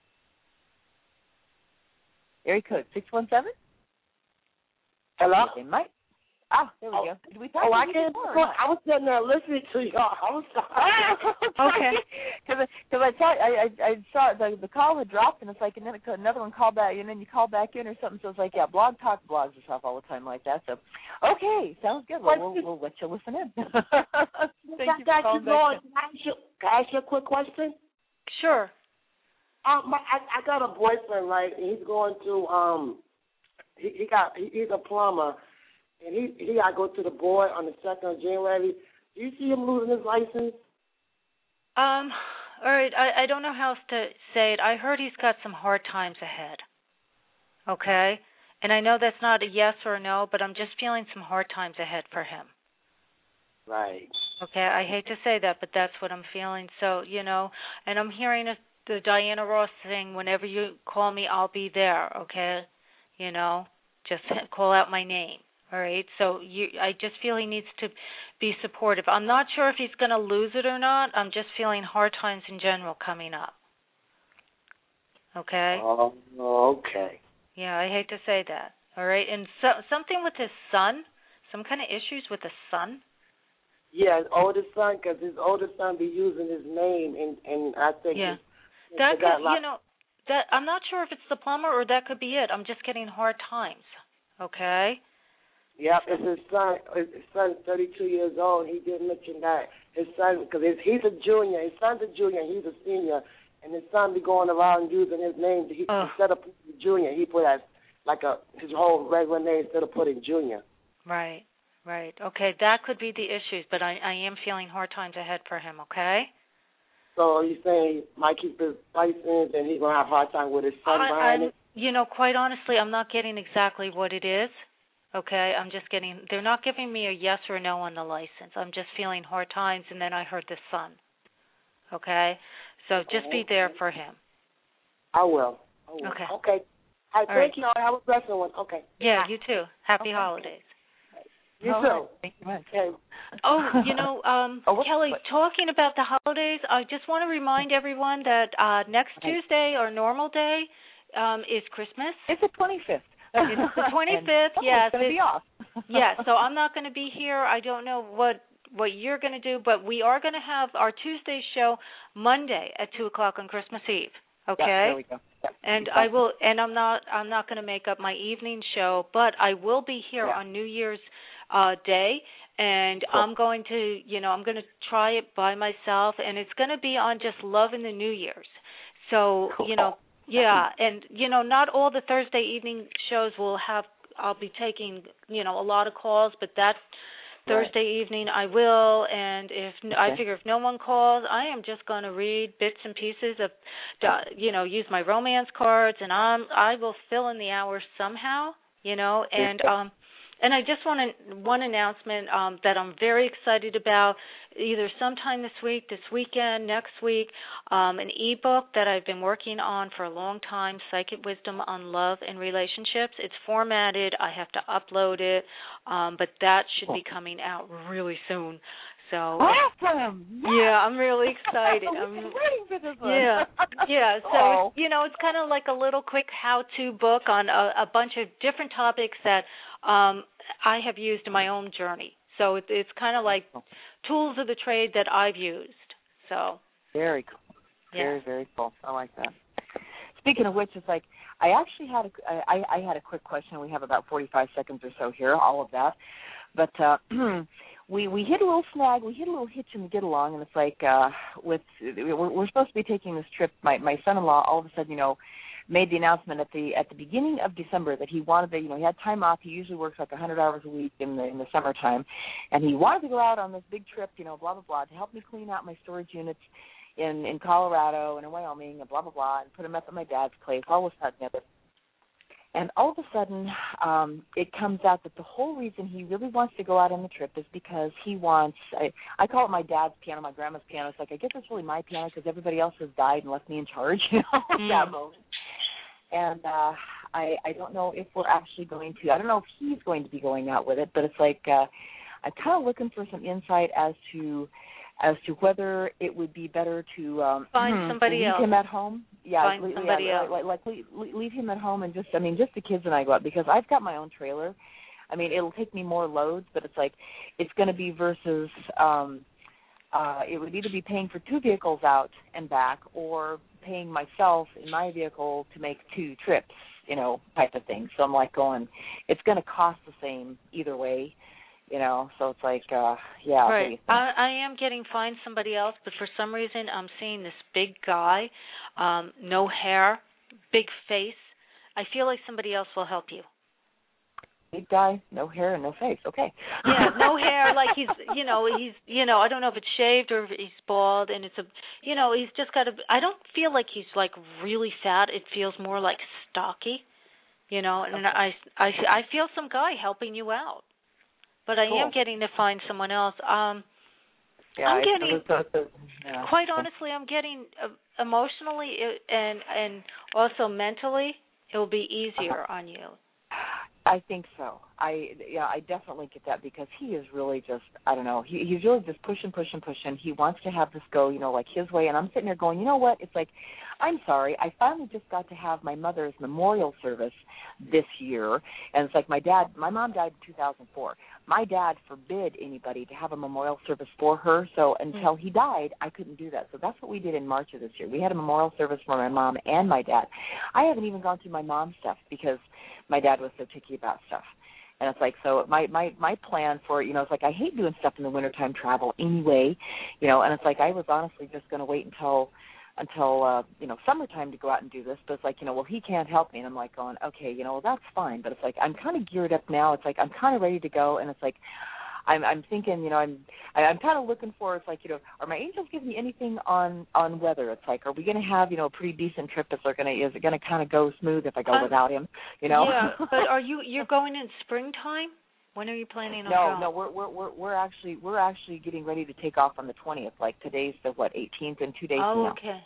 Area code six one seven. Hello. They might. Ah, there we oh, go. Did we talk oh, to I you can't. before? I was sitting there listening to y'all. I was. Okay. Because because I saw I I, I saw the the call had dropped and it's like and then another one called back and then you call back in or something. So it's like yeah, Blog Talk blogs us off all the time like that. So okay, sounds good. Well, we'll, we'll let you listen in. Thank you for calling back. Can I ask you, can I ask you a quick question? Sure. Um, my, I, I got a boyfriend, right? And he's going to um, he, he got he, he's a plumber, and he he got to go to the board on the second of January. Do you see him losing his license? Um. All right. I I don't know how else to say it. I heard he's got some hard times ahead. Okay. And I know that's not a yes or a no, but I'm just feeling some hard times ahead for him. Right. Okay. I hate to say that, but that's what I'm feeling. So you know, and I'm hearing a the Diana Ross thing, whenever you call me, I'll be there, okay? You know, just call out my name, all right? So you, I just feel he needs to be supportive. I'm not sure if he's going to lose it or not. I'm just feeling hard times in general coming up, okay? Oh, okay. Yeah, I hate to say that, all right? And so, something with his son, some kind of issues with his son? Yeah, his oldest son, because his oldest son be using his name, and, and I think... Yeah. That could, you know, that I'm not sure if it's the plumber or that could be it. I'm just getting hard times. Okay. Yep, it's his son. His son's thirty-two years old. He did mention that his son, because he's a junior. His son's a junior. He's a senior, and his son be going around using his name. He, instead of putting junior, he put as like a his whole regular name instead of putting junior. Right. Right. Okay. That could be the issues, but I, I am feeling hard times ahead for him. Okay. So you're saying he might keep his license and he's going to have a hard time with his son I, behind I'm, it? You know, quite honestly, I'm not getting exactly what it is, okay? I'm just getting, they're not giving me a yes or a no on the license. I'm just feeling hard times, and then I heard the son, okay? So just be there for him. I will. I will. Okay. Okay. Hi, All thank right. you. Have a blessed one. Okay. Yeah, Bye. you too. Happy Okay. holidays. You All too. right. Thank you much. Okay. Oh, you know, um, oh, what, Kelly, what? talking about the holidays, I just want to remind everyone that uh, next Tuesday, our normal day, um, is Christmas. It's the twenty-fifth. It's the twenty-fifth, yes. It's going to be off. Yeah, so I'm not going to be here. I don't know what what you're going to do, but we are going to have our Tuesday show Monday at two o'clock on Christmas Eve. Okay. Yeah, there we go. Yeah. And I will, and I'm not, I'm not going to make up my evening show, but I will be here yeah. on New Year's uh, Day, and cool. I'm going to, you know, I'm going to try it by myself, and it's going to be on just love in the New Year's. So, cool. you know, yeah, and you know, not all the Thursday evening shows will have. I'll be taking, you know, a lot of calls, but that Thursday right. evening I will, and if okay. I figure if no one calls, I am just going to read bits and pieces of, you know, use my romance cards, and I'm I will fill in the hours somehow, you know, and um, and I just want to, one announcement um, that I'm very excited about, either sometime this week, this weekend, next week, um, an ebook that I've been working on for a long time, Psychic Wisdom on Love and Relationships. It's formatted. I have to upload it, um, but that should be coming out really soon. So awesome! Yeah, I'm really excited. I'm I'm waiting for this one. Yeah, yeah. So oh. you know, it's kind of like a little quick how-to book on a, a bunch of different topics that um, I have used in my own journey. So it, it's kind of like tools of the trade that I've used. So very cool. Yeah. Very very cool. I like that. speaking of which, it's like I actually had a I, I had a quick question. We have about forty-five seconds or so here, all of that, but uh, we we hit a little snag, we hit a little hitch in the get along, and it's like uh, with we're, we're supposed to be taking this trip. My my son-in-law all of a sudden, you know, made the announcement at the at the beginning of December that he wanted to, you know, he had time off. He usually works like one hundred hours a week in the in the summertime, and he wanted to go out on this big trip, you know, blah blah blah, to help me clean out my storage units in in Colorado and in Wyoming and blah blah blah, and put them up at my dad's place, all this that and the other. And all of a sudden, um, it comes out that the whole reason he really wants to go out on the trip is because he wants, I, I call it my dad's piano, my grandma's piano. It's like, I guess it's really my piano because everybody else has died and left me in charge, you know, at Mm. that moment. And uh, I, I don't know if we're actually going to, I don't know if he's going to be going out with it, but it's like, uh, I'm kind of looking for some insight as to as to whether it would be better to um, Find somebody leave else. him at home. Yeah, Find leave, somebody yeah, else. Like, like leave, leave him at home and just, I mean, just the kids and I go out because I've got my own trailer. I mean, it'll take me more loads, but it's like it's going to be versus um, uh, it would either be paying for two vehicles out and back or paying myself in my vehicle to make two trips, you know, type of thing. So I'm like going, it's going to cost the same either way. You know, so it's like, uh, yeah. Right. I, I am getting find somebody else, but for some reason I'm seeing this big guy, um, no hair, big face. I feel like somebody else will help you. Big guy, no hair and no face. Okay. Yeah, no hair. Like he's, you know, he's, you know, I don't know if it's shaved or if he's bald, and it's a, you know, he's just got a. I don't feel like he's like really fat. It feels more like stocky, you know. And Okay. I, I, I feel some guy helping you out. But I Cool. am getting to find someone else. Um, Yeah, I'm I- getting, so, so, yeah. quite honestly, I'm getting uh, emotionally it, and and also mentally, it will be easier on you. I think so. I yeah, I definitely get that because he is really just I don't know. He he's really just pushing, pushing, pushing. He wants to have this go, you know, like his way. And I'm sitting there going, you know what? It's like, I'm sorry. I finally just got to have my mother's memorial service this year, and it's like my dad. My mom died in two thousand four. My dad forbid anybody to have a memorial service for her. So until he died, I couldn't do that. So that's what we did in March of this year. We had a memorial service for my mom and my dad. I haven't even gone through my mom's stuff because my dad was so picky about stuff. And it's like, so my, my, my plan for, you know, it's like I hate doing stuff in the wintertime travel anyway, you know, and it's like I was honestly just going to wait until, until, uh, you know, summertime to go out and do this. But it's like, you know, well, he can't help me. And I'm like going, okay, you know, well, that's fine. But it's like I'm kind of geared up now. It's like I'm kind of ready to go. And it's like I'm, I'm thinking, you know, I'm I'm kind of looking for, it's like, you know, are my angels giving me anything on, on weather? It's like, are we going to have, you know, a pretty decent trip? Is there going to, is it going to kind of go smooth if I go Um, without him, you know? Yeah, but are you, you're going in springtime? When are you planning on No, going? no, we're we're we're we're actually we're actually getting ready to take off on the twentieth. Like today's the what eighteenth, and two days from Oh, now. okay.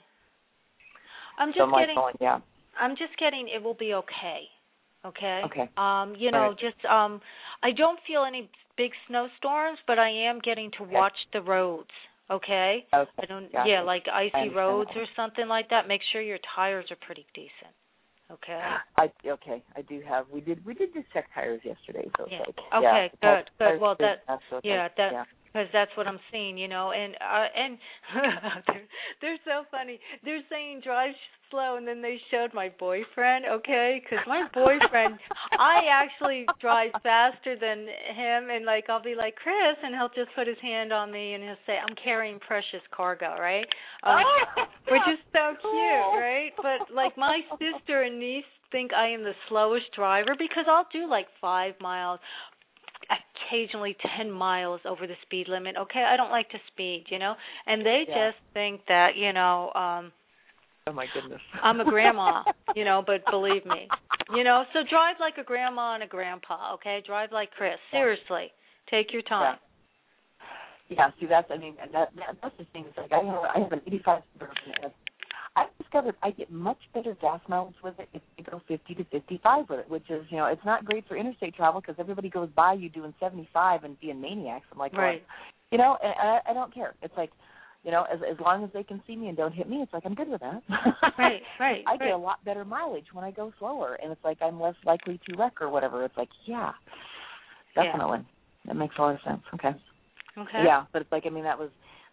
I'm just So I'm like getting. going, yeah. I'm just getting. It will be okay. Okay. Okay. Um, you All know, right. just um, I don't feel any big snowstorms, but I am getting to Okay. watch the roads. Okay. Okay. I don't. Gotcha. Yeah, like I icy understand roads that. or something like that. Make sure your tires are pretty decent. Okay. I okay. I do have. We did we did just check tires yesterday, so Yeah. it's like Okay. yeah, Good. Good. Well, that. That's okay. Yeah. That. Yeah. Because that's what I'm seeing, you know, and uh, and they're, they're so funny. They're saying drive slow, and then they showed my boyfriend, okay? Because my boyfriend, I actually drive faster than him, and like I'll be like Chris, and he'll just put his hand on me, and he'll say, "I'm carrying precious cargo," right? Um, which is so cute, right? But like my sister and niece think I am the slowest driver because I'll do like five miles. Occasionally ten miles over the speed limit. Okay, I don't like to speed, you know, and they Yeah. just think that, you know, um Oh my goodness. I'm a grandma, you know, but believe me, you know, so drive like a grandma and a grandpa, okay? Drive like Chris. Seriously, take your time. Yeah. Yeah. See, that's I mean that, that that's the thing. It's like I have I have an eighty-five Suburban. I've discovered I get much better gas mileage with it if you go fifty to fifty-five with it, which is, you know, it's not great for interstate travel because everybody goes by you doing seventy-five and being maniacs. I'm like, Right. well, you know, and I, I don't care. It's like, you know, as as long as they can see me and don't hit me, it's like I'm good with that. Right, right. I get right. a lot better mileage when I go slower, and it's like I'm less likely to wreck or whatever. It's like, yeah, definitely. Yeah. That makes a lot of sense. Okay. Okay. Yeah, but it's like, I mean, that was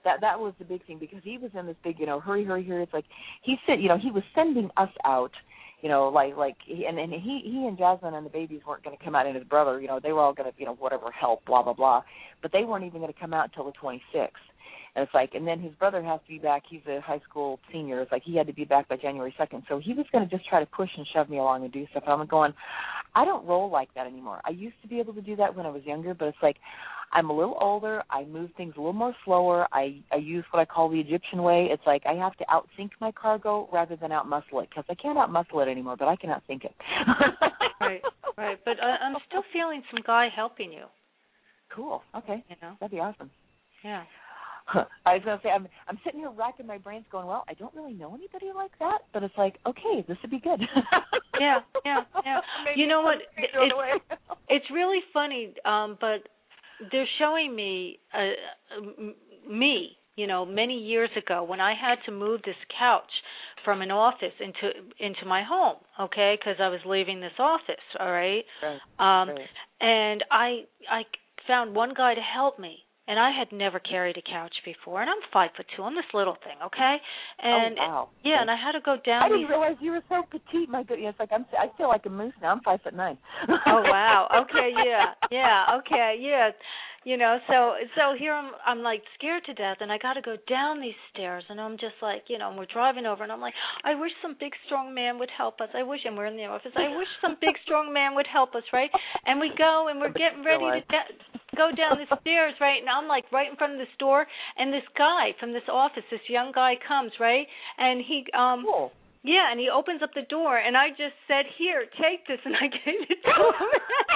that that was the big thing, because he was in this big, you know, hurry, hurry, hurry. It's like he said, you know, he was sending us out, you know, like like, he, and and he he and Jasmine and the babies weren't going to come out, and his brother, you know, they were all going to, you know, whatever help, blah blah blah, but they weren't even going to come out until the twenty-sixth. And it's like, and then his brother has to be back. He's a high school senior. It's like he had to be back by January second. So he was going to just try to push and shove me along and do stuff. And I'm going, I don't roll like that anymore. I used to be able to do that when I was younger, but it's like I'm a little older. I move things a little more slower. I, I use what I call the Egyptian way. It's like I have to out-think my cargo rather than out-muscle it, because I can't out-muscle it anymore, but I can out-think it. Right, right. But uh, I'm still feeling some guy helping you. Cool. Okay. You know, that'd be awesome. Yeah. I was going to say, I'm I'm sitting here racking my brains going, well, I don't really know anybody like that, but it's like, okay, this would be good. yeah, yeah, yeah. You know what? It's, it's really funny, um, but they're showing me, uh, me, you know, many years ago when I had to move this couch from an office into into my home, okay, because I was leaving this office, all right? Right, um, right. And I I found one guy to help me. And I had never carried a couch before, and I'm five foot two. I'm this little thing, okay? And oh wow! Yeah, and I had to go down. I didn't these... realize you were so petite. My goodness, it's like I'm. I feel like a moose now. I'm five foot nine. Oh wow! Okay, yeah, yeah, okay, yeah. You know, so so here I'm. I'm like scared to death, and I got to go down these stairs, and I'm just like, you know, and we're driving over, and I'm like, I wish some big strong man would help us. I wish, and we're in the office. I wish some big strong man would help us, right? And we go, and we're getting ready to de- go down the stairs, right? And I'm like right in front of this door, and this guy from this office, this young guy comes, right? And he, um, cool. yeah, and he opens up the door, and I just said, "Here, take this," and I gave it to him.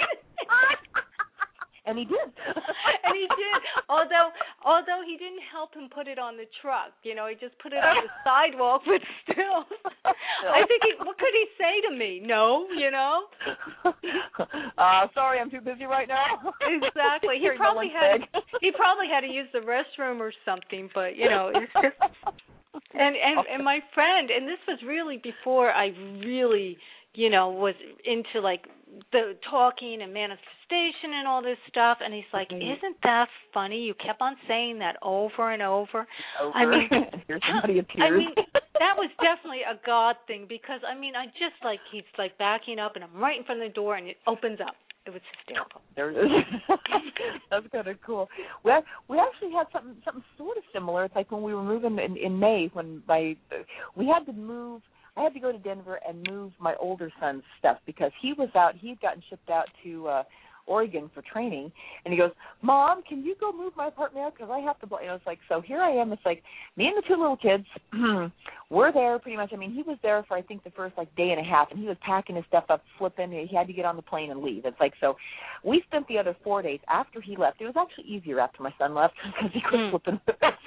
And he did. And he did. Although although he didn't help him put it on the truck. You know, he just put it on the sidewalk, but still. I think he, what could he say to me? No, you know? Uh, sorry, I'm too busy right now. Exactly. He probably had he probably had to use the restroom or something, but you know, it's just and, and and my friend, and this was really before I really, you know, was into like the talking and manifestation and all this stuff, and he's like, isn't that funny? You kept on saying that over and over. over. I mean, Here somebody appears. I mean, that was definitely a God thing, because I mean, I just like he's like backing up, and I'm right in front of the door, and it opens up. It was hysterical. There it is. That's kind of cool. We we actually had something something sort of similar. It's like when we were moving in, in May, when my we had to move. I had to go to Denver and move my older son's stuff because he was out. He had gotten shipped out to uh, Oregon for training, and he goes, "Mom, can you go move my apartment out? Because I have to." You know, it's like, so here I am. It's like me and the two little kids. We're there pretty much. I mean, he was there for I think the first like day and a half, and he was packing his stuff up, flipping. He had to get on the plane and leave. It's like, so we spent the other four days after he left. It was actually easier after my son left because he quit flipping.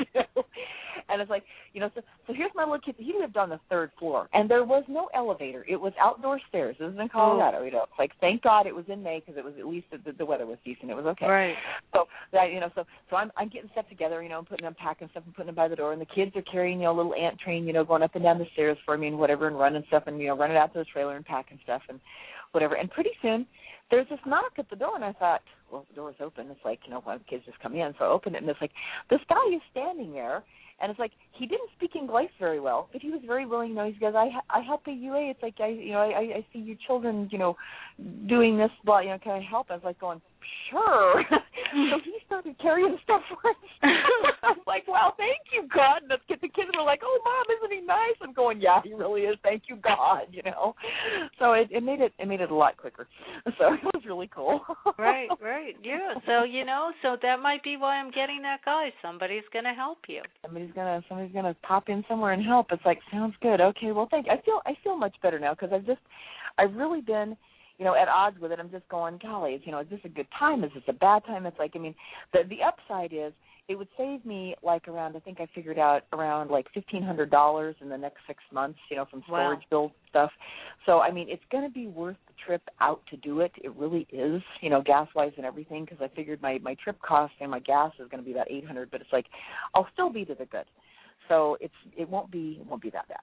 And it's like, you know, so, so here's my little kid. He lived on the third floor, and there was no elevator. It was outdoor stairs. This is in Colorado. Oh. You know, it's like, thank God it was in May because it was at least the, the weather was decent. It was okay. Right. So that you know, so so I'm I'm getting stuff together, you know, putting them, packing stuff, and putting them by the door, and the kids are carrying, you know, a little ant train, you know, going up and down the stairs for me and whatever, and running stuff, and you know, running out to the trailer and packing stuff and whatever. And pretty soon there's this knock at the door, and I thought, well, the door's open. It's like, you know, why the kids just come in? So I opened it, and it's like this guy is standing there. And it's like he didn't speak English very well, but he was very willing. You know, he goes, "I I help the U A. It's like I you know I I see your children, you know, doing this, blah. You know, can I help?" I was like going, "Sure." So he started carrying stuff for us. I was like, "Well, thank you, God." And the kids, the kids were like, "Oh, Mom, isn't he nice?" I'm going, "Yeah, he really is. Thank you, God." You know, so it, it made it it made it a lot quicker. So it was really cool. Right, right, yeah. So you know, so that might be why I'm getting that guy. Somebody's going to help you. Somebody's gonna somebody's gonna pop in somewhere and help. It's like, sounds good. Okay, well, thank you. I feel I feel much better now because I've just I've really been, you know, at odds with it. I'm just going, golly, you know, is this a good time? Is this a bad time? It's like, I mean, the the upside is it would save me like around, I think I figured out around like fifteen hundred dollars in the next six months, you know, from storage wow. bill stuff. So, I mean, it's going to be worth the trip out to do it. It really is, you know, gas-wise and everything, because I figured my, my trip cost and my gas is going to be about eight hundred dollars, but it's like I'll still be to the good. So it's it won't be it won't be that bad.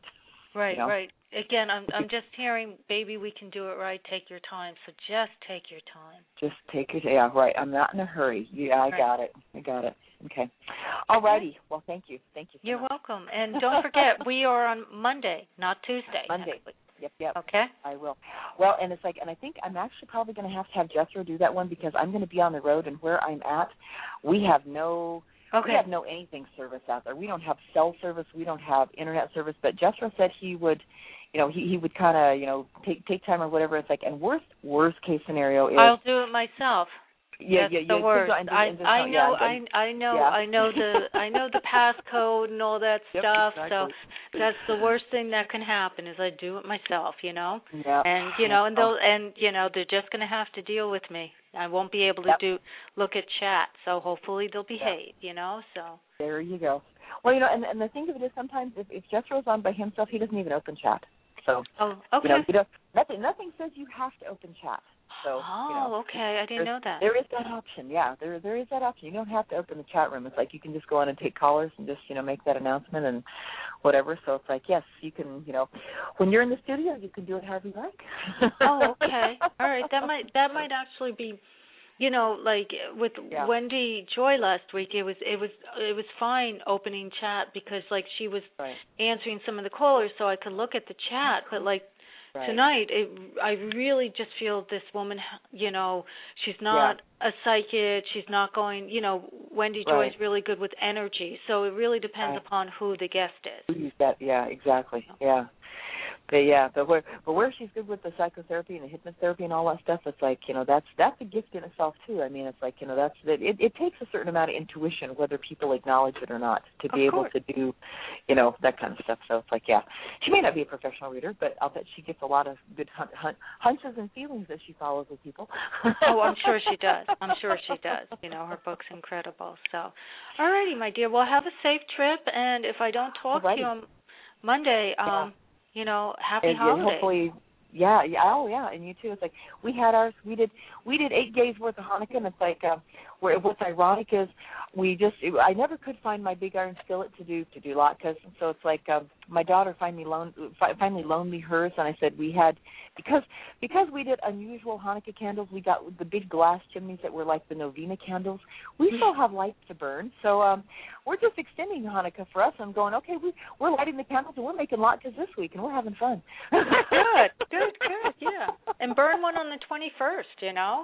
Right, you know? right. Again, I'm I'm just hearing, baby, we can do it right. Take your time. So just take your time. Just take your yeah, right. I'm not in a hurry. Yeah, I right. got it. I got it. Okay. All righty. Well, thank you. Thank you so You're much. welcome. And don't forget, we are on Monday, not Tuesday. Monday. Yep, yep. Okay. I will. Well, and it's like, and I think I'm actually probably going to have to have Jethro do that one because I'm going to be on the road, and where I'm at, we have no, okay. we have no anything service out there. We don't have cell service. We don't have internet service. But Jethro said he would, you know, he he would kind of, you know, take take time or whatever. It's like, and worst worst case scenario is I'll do it myself. Yeah, That's yeah, the yeah. worst. And, I and, and, I know yeah, and, I I know yeah. I know the I know the passcode and all that yep, stuff. exactly. So that's the worst thing that can happen is I do it myself, you know. Yeah. And you know, and they'll and you know they're just going to have to deal with me. I won't be able to yep. do look at chat. So hopefully they'll behave, yep. you know. So there you go. Well, you know, and and the thing of it is sometimes if if Jethro's on by himself, he doesn't even open chat. So oh, okay. You know, you don't, nothing nothing says you have to open chat. So, oh, you know, okay. I didn't know that. There is that option, yeah. There, there is that option. You don't have to open the chat room. It's like you can just go on and take callers and just, you know, make that announcement and whatever. So it's like, yes, you can, you know, when you're in the studio, you can do it however you like. oh, okay. All right. That might that might actually be, you know, like with yeah. Wendy Joy last week. It was it was it was fine opening chat because like she was right. answering some of the callers, so I could look at the chat, but like. Right. Tonight, it, I really just feel this woman, you know, she's not yeah. a psychic. She's not going, you know, Wendy right. Joy's really good with energy. So it really depends right. upon who the guest is. Who's that? Yeah, exactly. Yeah. But yeah, but where but where she's good with the psychotherapy and the hypnotherapy and all that stuff, it's like, you know, that's that's a gift in itself too. I mean, it's like, you know, that's it. It, it takes a certain amount of intuition, whether people acknowledge it or not, to be of able course. to do, you know, that kind of stuff. So it's like, yeah, she may not be a professional reader, but I'll bet she gets a lot of good hunt, hunt, hunches and feelings that she follows with people. oh, I'm sure she does. I'm sure she does. You know, her book's incredible. So, all righty, my dear. Well, have a safe trip, and if I don't talk Alrighty. to you on Monday, um. Yeah. You know, happy and, holidays. And hopefully, yeah, yeah, oh yeah, and you too. It's like we had ours. We did we did eight days worth of Hanukkah, and it's like uh, where what's ironic is we just it, I never could find my big iron skillet to do to do latkes, and so it's like um, my daughter finally loaned finally loaned me hers, and I said we had because because we did unusual Hanukkah candles. We got the big glass chimneys that were like the Novena candles. We still have lights to burn, so um, we're just extending Hanukkah for us. I'm going okay. We we're lighting the candles and we're making latkes this week, and we're having fun. Good, good, good, yeah. And burn one on the twenty-first, you know.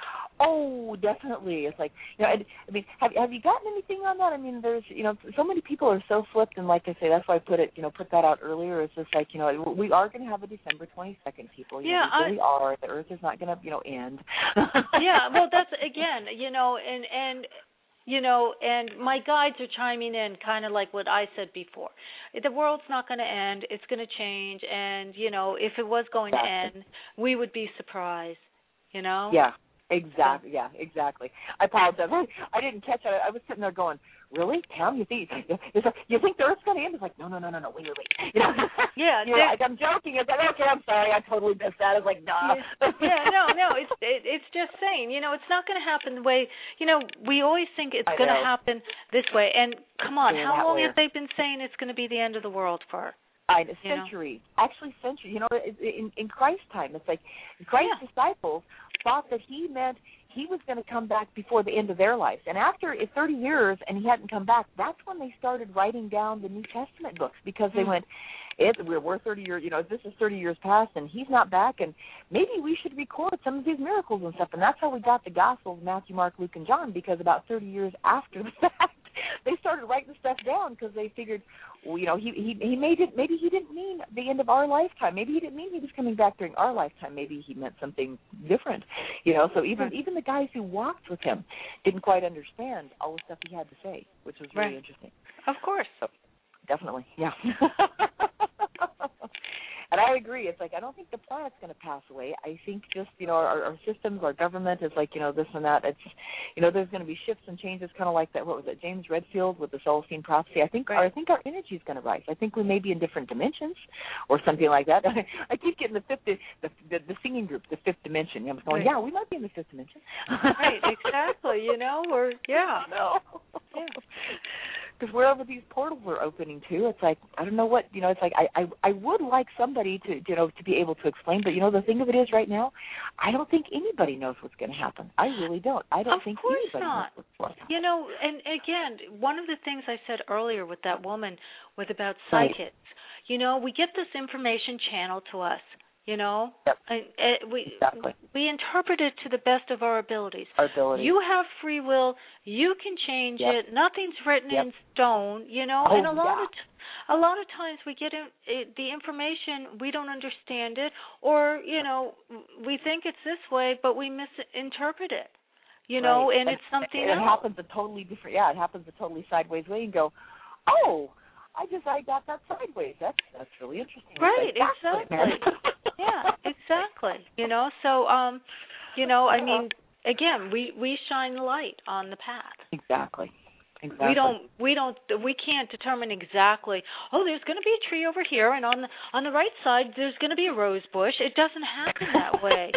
Oh, definitely. It's like, you know, I, I mean, have have you gotten anything on that? I mean, there's, you know, so many people are so flipped, and like I say, that's why I put it, you know, put that out earlier. It's just like, you know, we are going to have a December twenty-second, people. You yeah, know, we really I, are. The Earth is not going to, you know, end. yeah, well, that's again, you know, and and. You know, and my guides are chiming in kind of like what I said before. The world's not going to end. It's going to change. And, you know, if it was going exactly. to end, we would be surprised, you know? Yeah, exactly. Yeah, exactly. I apologize. I didn't catch it. I was sitting there going, really, Pam? You think it's like, you think the Earth's going to end? It's like, no, no, no, no, no. Wait, wait, wait. You know? Yeah, you know, like, I'm joking. It's like, okay, I'm sorry. I totally missed that. I was like, nah. Yeah, yeah no, no. It's it, it's just saying. You know, it's not going to happen the way. You know, we always think it's going to happen this way. And come on, yeah, how long way. have they been saying it's going to be the end of the world for? I, a century, know? actually century. You know, in, in Christ's time, it's like Christ's yeah. disciples thought that he meant he was going to come back before the end of their lives. And after thirty years and he hadn't come back, that's when they started writing down the New Testament books because they mm-hmm. went, it, we're, we're thirty years, you know, this is thirty years past and he's not back and maybe we should record some of these miracles and stuff. And that's how we got the Gospels, Matthew, Mark, Luke, and John, because about thirty years after the fact, they started writing stuff down because they figured, well, you know, he, he he made it, maybe he didn't mean the end of our lifetime. Maybe he didn't mean he was coming back during our lifetime. Maybe he meant something different, you know. So even, right. even the guys who walked with him didn't quite understand all the stuff he had to say, which was really right. interesting. Of course. So, definitely, yeah. And I agree. It's like I don't think the planet's going to pass away. I think just, you know, our, our systems, our government is like, you know, this and that. It's, you know, there's going to be shifts and changes, kind of like that. What was it, James Redfield with the Celestine prophecy? I think, right. I think our energy is going to rise. I think we may be in different dimensions, or something like that. I keep getting the fifth, the the, the singing group, the fifth dimension. I'm going, right. yeah, we might be in the fifth dimension. Right, exactly. You know, or yeah, no, yeah. because wherever these portals are opening to, it's like, I don't know what, you know, it's like I, I, I would like somebody to, you know, to be able to explain, but, you know, the thing of it is right now, I don't think anybody knows what's going to happen. I really don't. I don't of think course anybody not. knows what's going to happen. You know, and again, one of the things I said earlier with that woman was about Right. psychics. You know, we get this information channeled to us. You know, yep. and, and we exactly. we interpret it to the best of our abilities. Our abilities. You have free will. You can change yep. it. Nothing's written yep. in stone. You know, oh, and a lot yeah. of t- a lot of times we get in, it, the information, we don't understand it, or you know, we think it's this way, but we misinterpret it. You know, right. and, and it's something it else. It happens a totally different. Yeah, it happens a totally sideways way. And go, oh. I just I got that sideways. That's that's really interesting. Right, exactly. exactly. yeah, exactly. You know, so um, you know, I mean, again, we we shine light on the path. Exactly. Exactly. We don't we don't we can't determine exactly, oh, there's going to be a tree over here, and on the on the right side there's going to be a rose bush. It doesn't happen that way.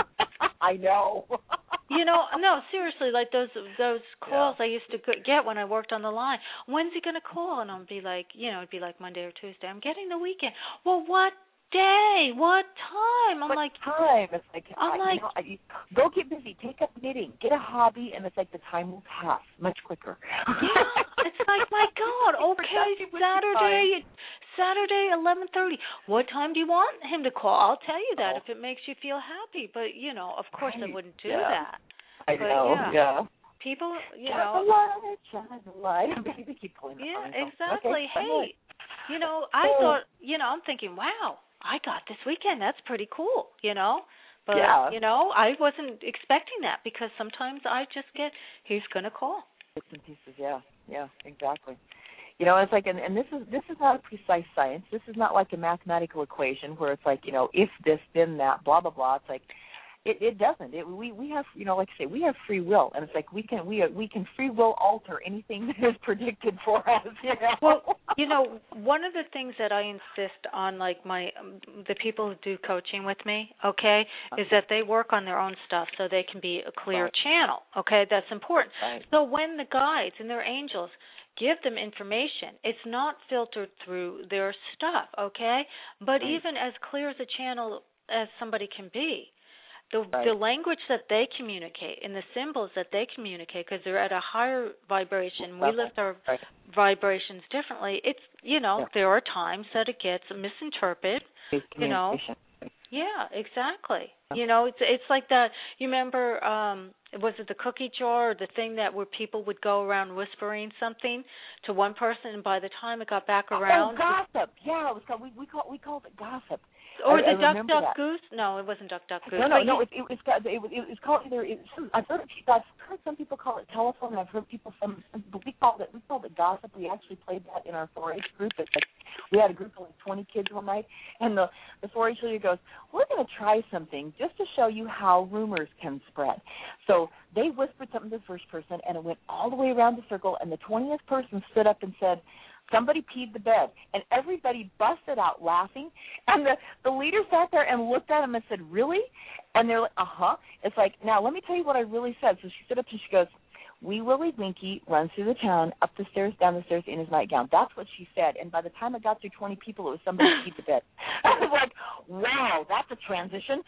I know. You know, no, seriously, like those those calls yeah. I used to get when I worked on the line. When's he going to call? And I'll be like, you know, it'd be like Monday or Tuesday. I'm getting the weekend. Well, what day? What time? I'm what like, time? It's like, I'm I, like, you know, I, go get busy, take up knitting, get a hobby, and it's like the time will pass much quicker. Yeah, it's like, my God, okay, Saturday, Saturday, eleven thirty. What time do you want him to call? I'll tell you that oh. if it makes you feel happy. But, you know, of course right. I wouldn't do yeah. that. I but, know, yeah. yeah. People, you shine know. the light, shine the light. They keep pulling the Yeah, phone. exactly. Okay, hey, you know, I oh. thought, you know, I'm thinking, wow, I got this weekend. That's pretty cool, you know. But, yeah. you know, I wasn't expecting that because sometimes I just get, he's going to call. Bits and pieces, yeah, yeah, exactly. You know, it's like, and, and this is this is not a precise science. This is not like a mathematical equation where it's like, you know, if this, then that, blah, blah, blah. It's like, it, it doesn't. It, we we have, you know, like I say, we have free will, and it's like we can we we can free will alter anything that is predicted for us. You know? Well, you know, one of the things that I insist on, like my um, the people who do coaching with me, okay, is that they work on their own stuff so they can be a clear right. channel. Okay, that's important. Right. So when the guides and their angels give them information, it's not filtered through their stuff. Okay, but right. even as clear as a channel as somebody can be. The, right. the language that they communicate and the symbols that they communicate, because they're at a higher vibration, we lift our right. vibrations differently. It's, you know, yeah. there are times that it gets misinterpreted, you know. Yeah, exactly. Yeah. You know, it's it's like that. You remember, um, was it the cookie jar or the thing that where people would go around whispering something to one person, and by the time it got back around, oh, gossip. Yeah, it was called, we we call we called it gossip. Or I, the I Duck Duck that. Goose? No, it wasn't Duck Duck Goose. No, no, no. It, it was it was it was called either. It, I've heard I've heard some people call it telephone. And I've heard people some. But we called it we called it gossip. We actually played that in our four H group. It's like we had a group of like twenty kids one night, and the the four H leader goes, "We're going to try something just to show you how rumors can spread." So they whispered something to the first person, and it went all the way around the circle. And the twentieth person stood up and said, somebody peed the bed, and everybody busted out laughing. And the, the leader sat there and looked at him and said, really? And they're like, uh-huh. It's like, now let me tell you what I really said. So she stood up and she goes, Wee Willie Winky runs through the town, up the stairs, down the stairs in his nightgown. That's what she said. And by the time it got through twenty people, it was somebody peed the bed. I was like, wow, that's a transition.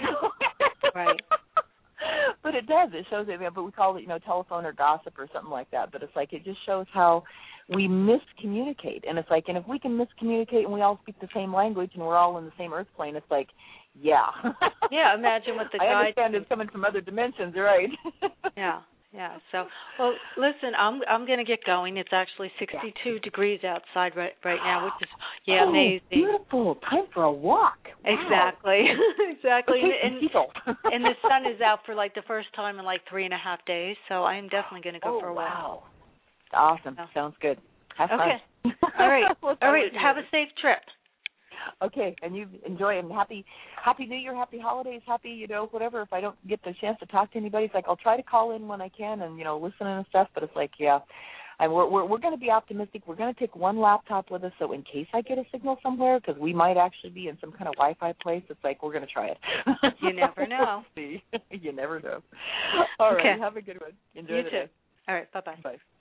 Right. But it does. It shows it. But we call it, you know, telephone or gossip or something like that. But it's like it just shows how we miscommunicate. And it's like, and if we can miscommunicate and we all speak the same language and we're all in the same earth plane, it's like, yeah. Yeah, imagine what the I guide... understand it's coming from other dimensions, right? Yeah, yeah. So, well, listen, I'm I'm going to get going. It's actually sixty-two yeah. degrees outside right right now, which is, yeah, oh, amazing. Beautiful. Time for a walk. Wow. Exactly. exactly. Okay, and, and, and the sun is out for like the first time in like three and a half days, so I am definitely going to go oh, for a wow. walk. Awesome. So. Sounds good. Have fun. Okay. All right. we'll All right. Have a safe trip. Okay, and you enjoy and happy, happy New Year, happy holidays, happy, you know, whatever. If I don't get the chance to talk to anybody, it's like I'll try to call in when I can and, you know, listen and stuff. But it's like, yeah, and we're we're we're going to be optimistic. We're going to take one laptop with us, so in case I get a signal somewhere, because we might actually be in some kind of Wi-Fi place, it's like we're going to try it. You never know. See, you never know. All okay. right, have a good one. Enjoy you the too. day. All right, bye bye. Bye.